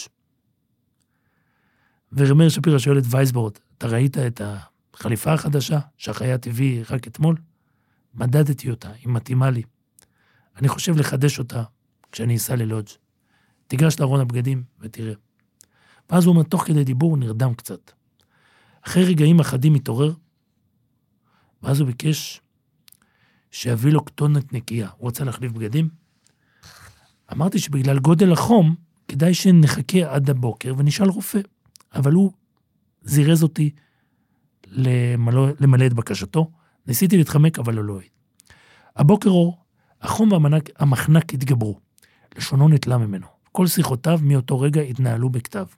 ורב מאיר שפירא שואל את וייסבורד, אתה ראית את החליפה החדשה שהחייט הביא רק אתמול? מדדתי אותה, היא מתאימה לי. אני חושב לחדש אותה כשאני אסע ללודג'. תיגש לארון הבגדים ותראה. ואז הוא אומר, תוך כדי דיבור הוא נרדם קצת. אחרי רגעים אחדים התעורר, ואז הוא ביקש שיביא לו כתונת נקייה. הוא רוצה להחליף בגדים. אמרתי שבגלל גודל החום, כדאי שנחכה עד הבוקר ונשאל רופא. אבל הוא זירז אותי למלא את בקשתו. ניסיתי להתחמק, אבל לא היית. הבוקר אור, החום והמחנק התגברו. לשונו נטלה ממנו. כל שיחותיו מאותו רגע התנהלו בכתב.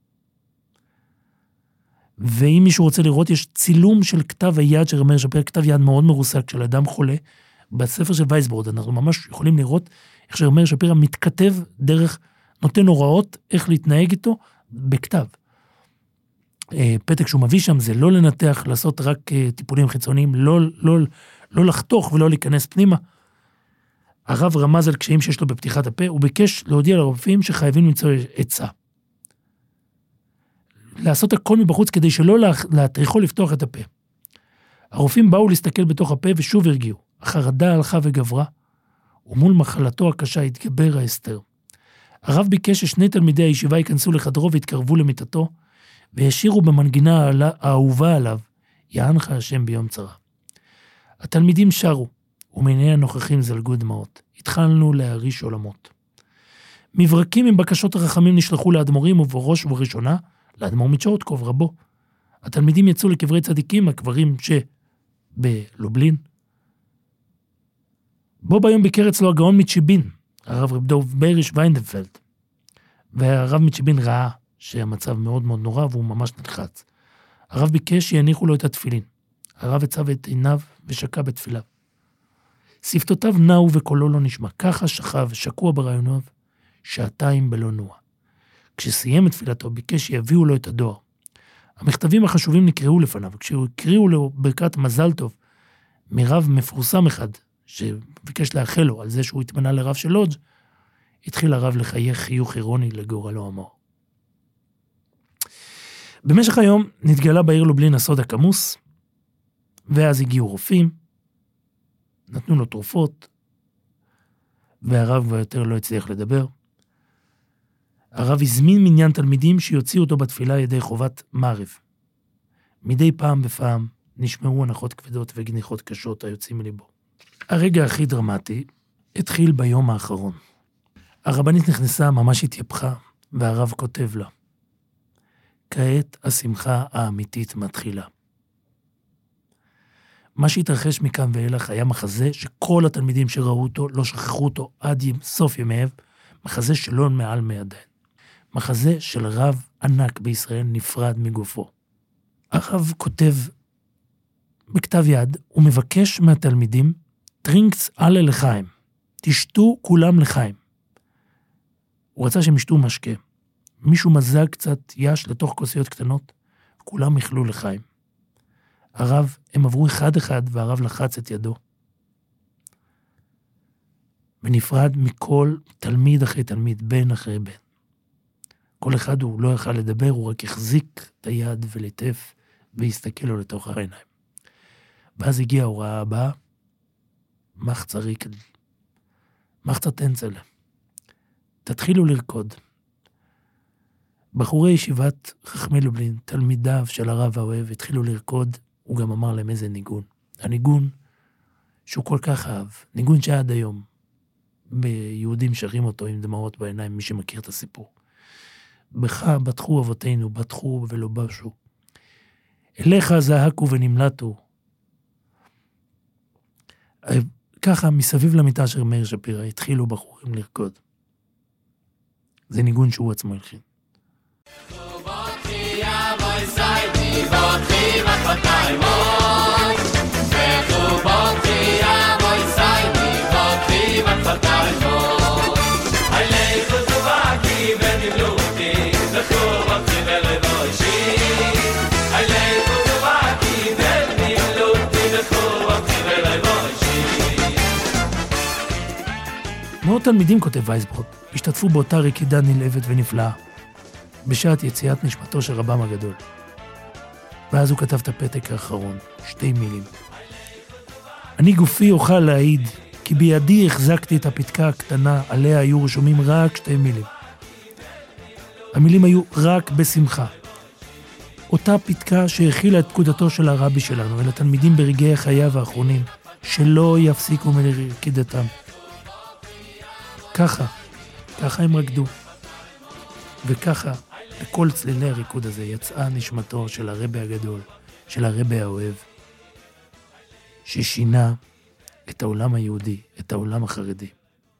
ואם מישהו רוצה לראות, יש צילום של כתב היד של רב מאיר שפירא, כתב יד מאוד מרוסק של אדם חולה, בספר של וייסבורד. אנחנו ממש יכולים לראות איך שרב מאיר שפירא מתכתב דרך, נותן הוראות איך להתנהג איתו בכתב. פתק שהוא מביא שם זה לא לנתח, לעשות רק טיפולים חיצוניים, לא לחתוך ולא להיכנס פנימה. הרב רמז על קשיים שיש לו בפתיחת הפה, הוא ביקש להודיע לרופאים שחייבים למצוא עצה. לעשות הכל מבחוץ כדי שלא להטריחו לפתוח את הפה. הרופאים באו להסתכל בתוך הפה ושוב הרגיעו. החרדה הלכה וגברה, ומול מחלתו הקשה התגבר ההסתר. הרב ביקש ששני תלמידי הישיבה ייכנסו לחדרו והתקרבו למיטתו, וישירו במנגינה האהובה עליו, יענך השם ביום צרה. התלמידים שרו, ומעיני הנוכחים זלגו דמעות. התחלנו להריש עולמות. מברקים עם בקשות הרחמים נשלחו לאדמו"רים, ובראש ובראשונה, לאדמו"ר מצ'ורטקוב רבו. התלמידים יצאו לקברי צדיקים, הקברים שבלובלין. בו ביום ביקר אצלו הגאון מצ'יבין, הרב רב דוב בייריש ויינדפלד, והרב מצ'יבין ראה שהמצב מאוד מאוד נורא והוא ממש נלחץ. הרב ביקש שיניחו לו את התפילין. הרב הצב את עיניו ושקע בתפיליו. שפתותיו נעו וקולו לא נשמע. ככה שכב, שקוע ברעיוניו, שעתיים בלא נוע. כשסיים את תפילתו, ביקש שיביאו לו את הדואר. המכתבים החשובים נקראו לפניו, כשהקריאו לו ברכת מזל טוב, מרב מפורסם אחד, שביקש לאחל לו על זה שהוא התמנה לרב של לודג', התחיל הרב לחייך חיוך אירוני לגורלו המור. במשך היום נתגלה בעיר לובלין הסוד הכמוס, ואז הגיעו רופאים, נתנו לו תרופות, והרב כבר יותר לא הצליח לדבר. הרב הזמין מניין תלמידים שיוציאו אותו בתפילה ידי חובת מערב. מדי פעם בפעם נשמעו הנחות כבדות וגניחות קשות היוצאים מליבו. הרגע הכי דרמטי התחיל ביום האחרון. הרבנית נכנסה, ממש התייפחה, והרב כותב לה, כעת השמחה האמיתית מתחילה. מה שהתרחש מכאן ואילך היה מחזה שכל התלמידים שראו אותו לא שכחו אותו עד סוף ימיהם, מחזה שלא מעל מידיין. מחזה של רב ענק בישראל נפרד מגופו. הרב כותב בכתב יד, הוא מבקש מהתלמידים, טרינקס אלה לחיים, תשתו כולם לחיים. הוא רצה שהם ישתו משקה. מישהו מזג קצת יש לתוך כוסיות קטנות, כולם יחלו לחיים. הרב, הם עברו אחד אחד, והרב לחץ את ידו. ונפרד מכל תלמיד אחרי תלמיד, בן אחרי בן. כל אחד הוא לא יכל לדבר, הוא רק החזיק את היד וליטף, והסתכל לו לתוך העיניים. ואז הגיעה ההוראה הבאה, מחצה ריקל, מחצה טנצל. תתחילו לרקוד. בחורי ישיבת חכמי לובלין, תלמידיו של הרב האוהב, התחילו לרקוד, הוא גם אמר להם איזה ניגון. הניגון שהוא כל כך אהב, ניגון שעד היום, ביהודים שרים אותו עם דמעות בעיניים, מי שמכיר את הסיפור. בך בטחו אבותינו, בטחו ולא בשו. אליך זעקו ונמלטו. ככה מסביב למיטה של מאיר שפירא התחילו בחורים לרקוד. זה ניגון שהוא עצמו הלחין. מאות תלמידים, כותב וייסברוט, השתתפו באותה רקידה נלהבת ונפלאה, בשעת יציאת נשמתו של רבם הגדול. ואז הוא כתב את הפתק האחרון, 2 מילים. אני גופי אוכל להעיד, כי בידי החזקתי את הפתקה הקטנה, עליה היו רשומים רק 2 מילים. המילים היו רק בשמחה. אותה פתקה שהכילה את פקודתו של הרבי שלנו, אל התלמידים ברגעי חייו האחרונים, שלא יפסיקו מרקידתם. ככה הם רקדו. וככה, לכל צלילי הריקוד הזה יצאה נשמתו של הרבי הגדול, של הרבי האוהב, ששינה את העולם היהודי, את העולם החרדי.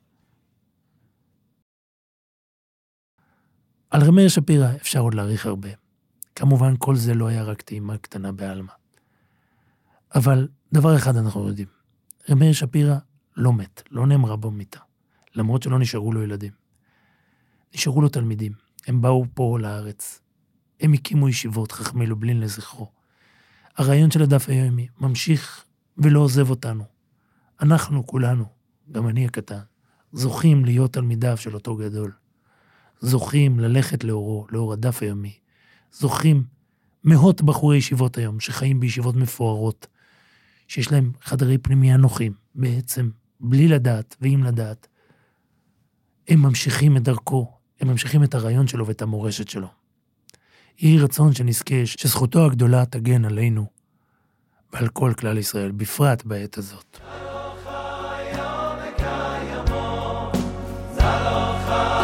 על רב מאיר שפירא אפשר עוד להאריך הרבה. כמובן כל זה לא היה רק טעימה קטנה בעלמא. אבל דבר אחד אנחנו יודעים, רב מאיר שפירא לא מת, לא נאמרה בו מיתה, למרות שלא נשארו לו ילדים. נשארו לו תלמידים, הם באו פה לארץ, הם הקימו ישיבות חכמי לובלין לזכרו. הרעיון של הדף היומי ממשיך ולא עוזב אותנו. אנחנו כולנו, גם אני הקטן, זוכים להיות תלמידיו של אותו גדול. זוכים ללכת לאורו, לאור הדף היומי. זוכים מאות בחורי ישיבות היום שחיים בישיבות מפוארות, שיש להם חדרי פנימיה נוחים, בעצם בלי לדעת ועם לדעת. הם ממשיכים את דרכו, הם ממשיכים את הרעיון שלו ואת המורשת שלו. יהי רצון שנזכה שזכותו הגדולה תגן עלינו ועל כל כלל ישראל, בפרט בעת הזאת.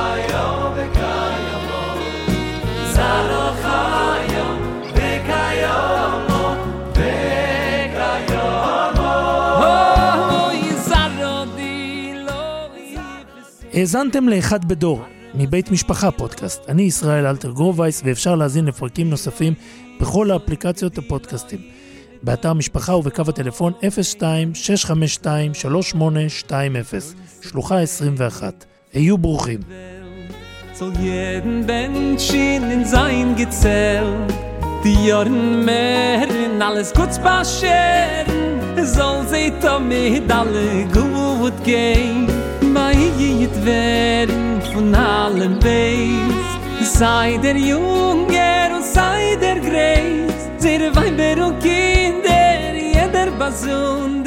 זלוך היום וקיים האזנתם לאחד בדור, מבית משפחה פודקאסט. אני ישראל אלתר גרובייס, ואפשר להזין לפרקים נוספים בכל האפליקציות הפודקאסטים. באתר משפחה ובקו הטלפון 02-652-3820, שלוחה 21. היו ברוכים. Soll jeden Menschen in sein gezählt, die Jahren mehr in alles kurz passieren, soll sie damit alle gut gehen, meiet werden von allem Beis, sei der Junger und sei der Greis, sehr Weiber und Kinder, jeder Basun,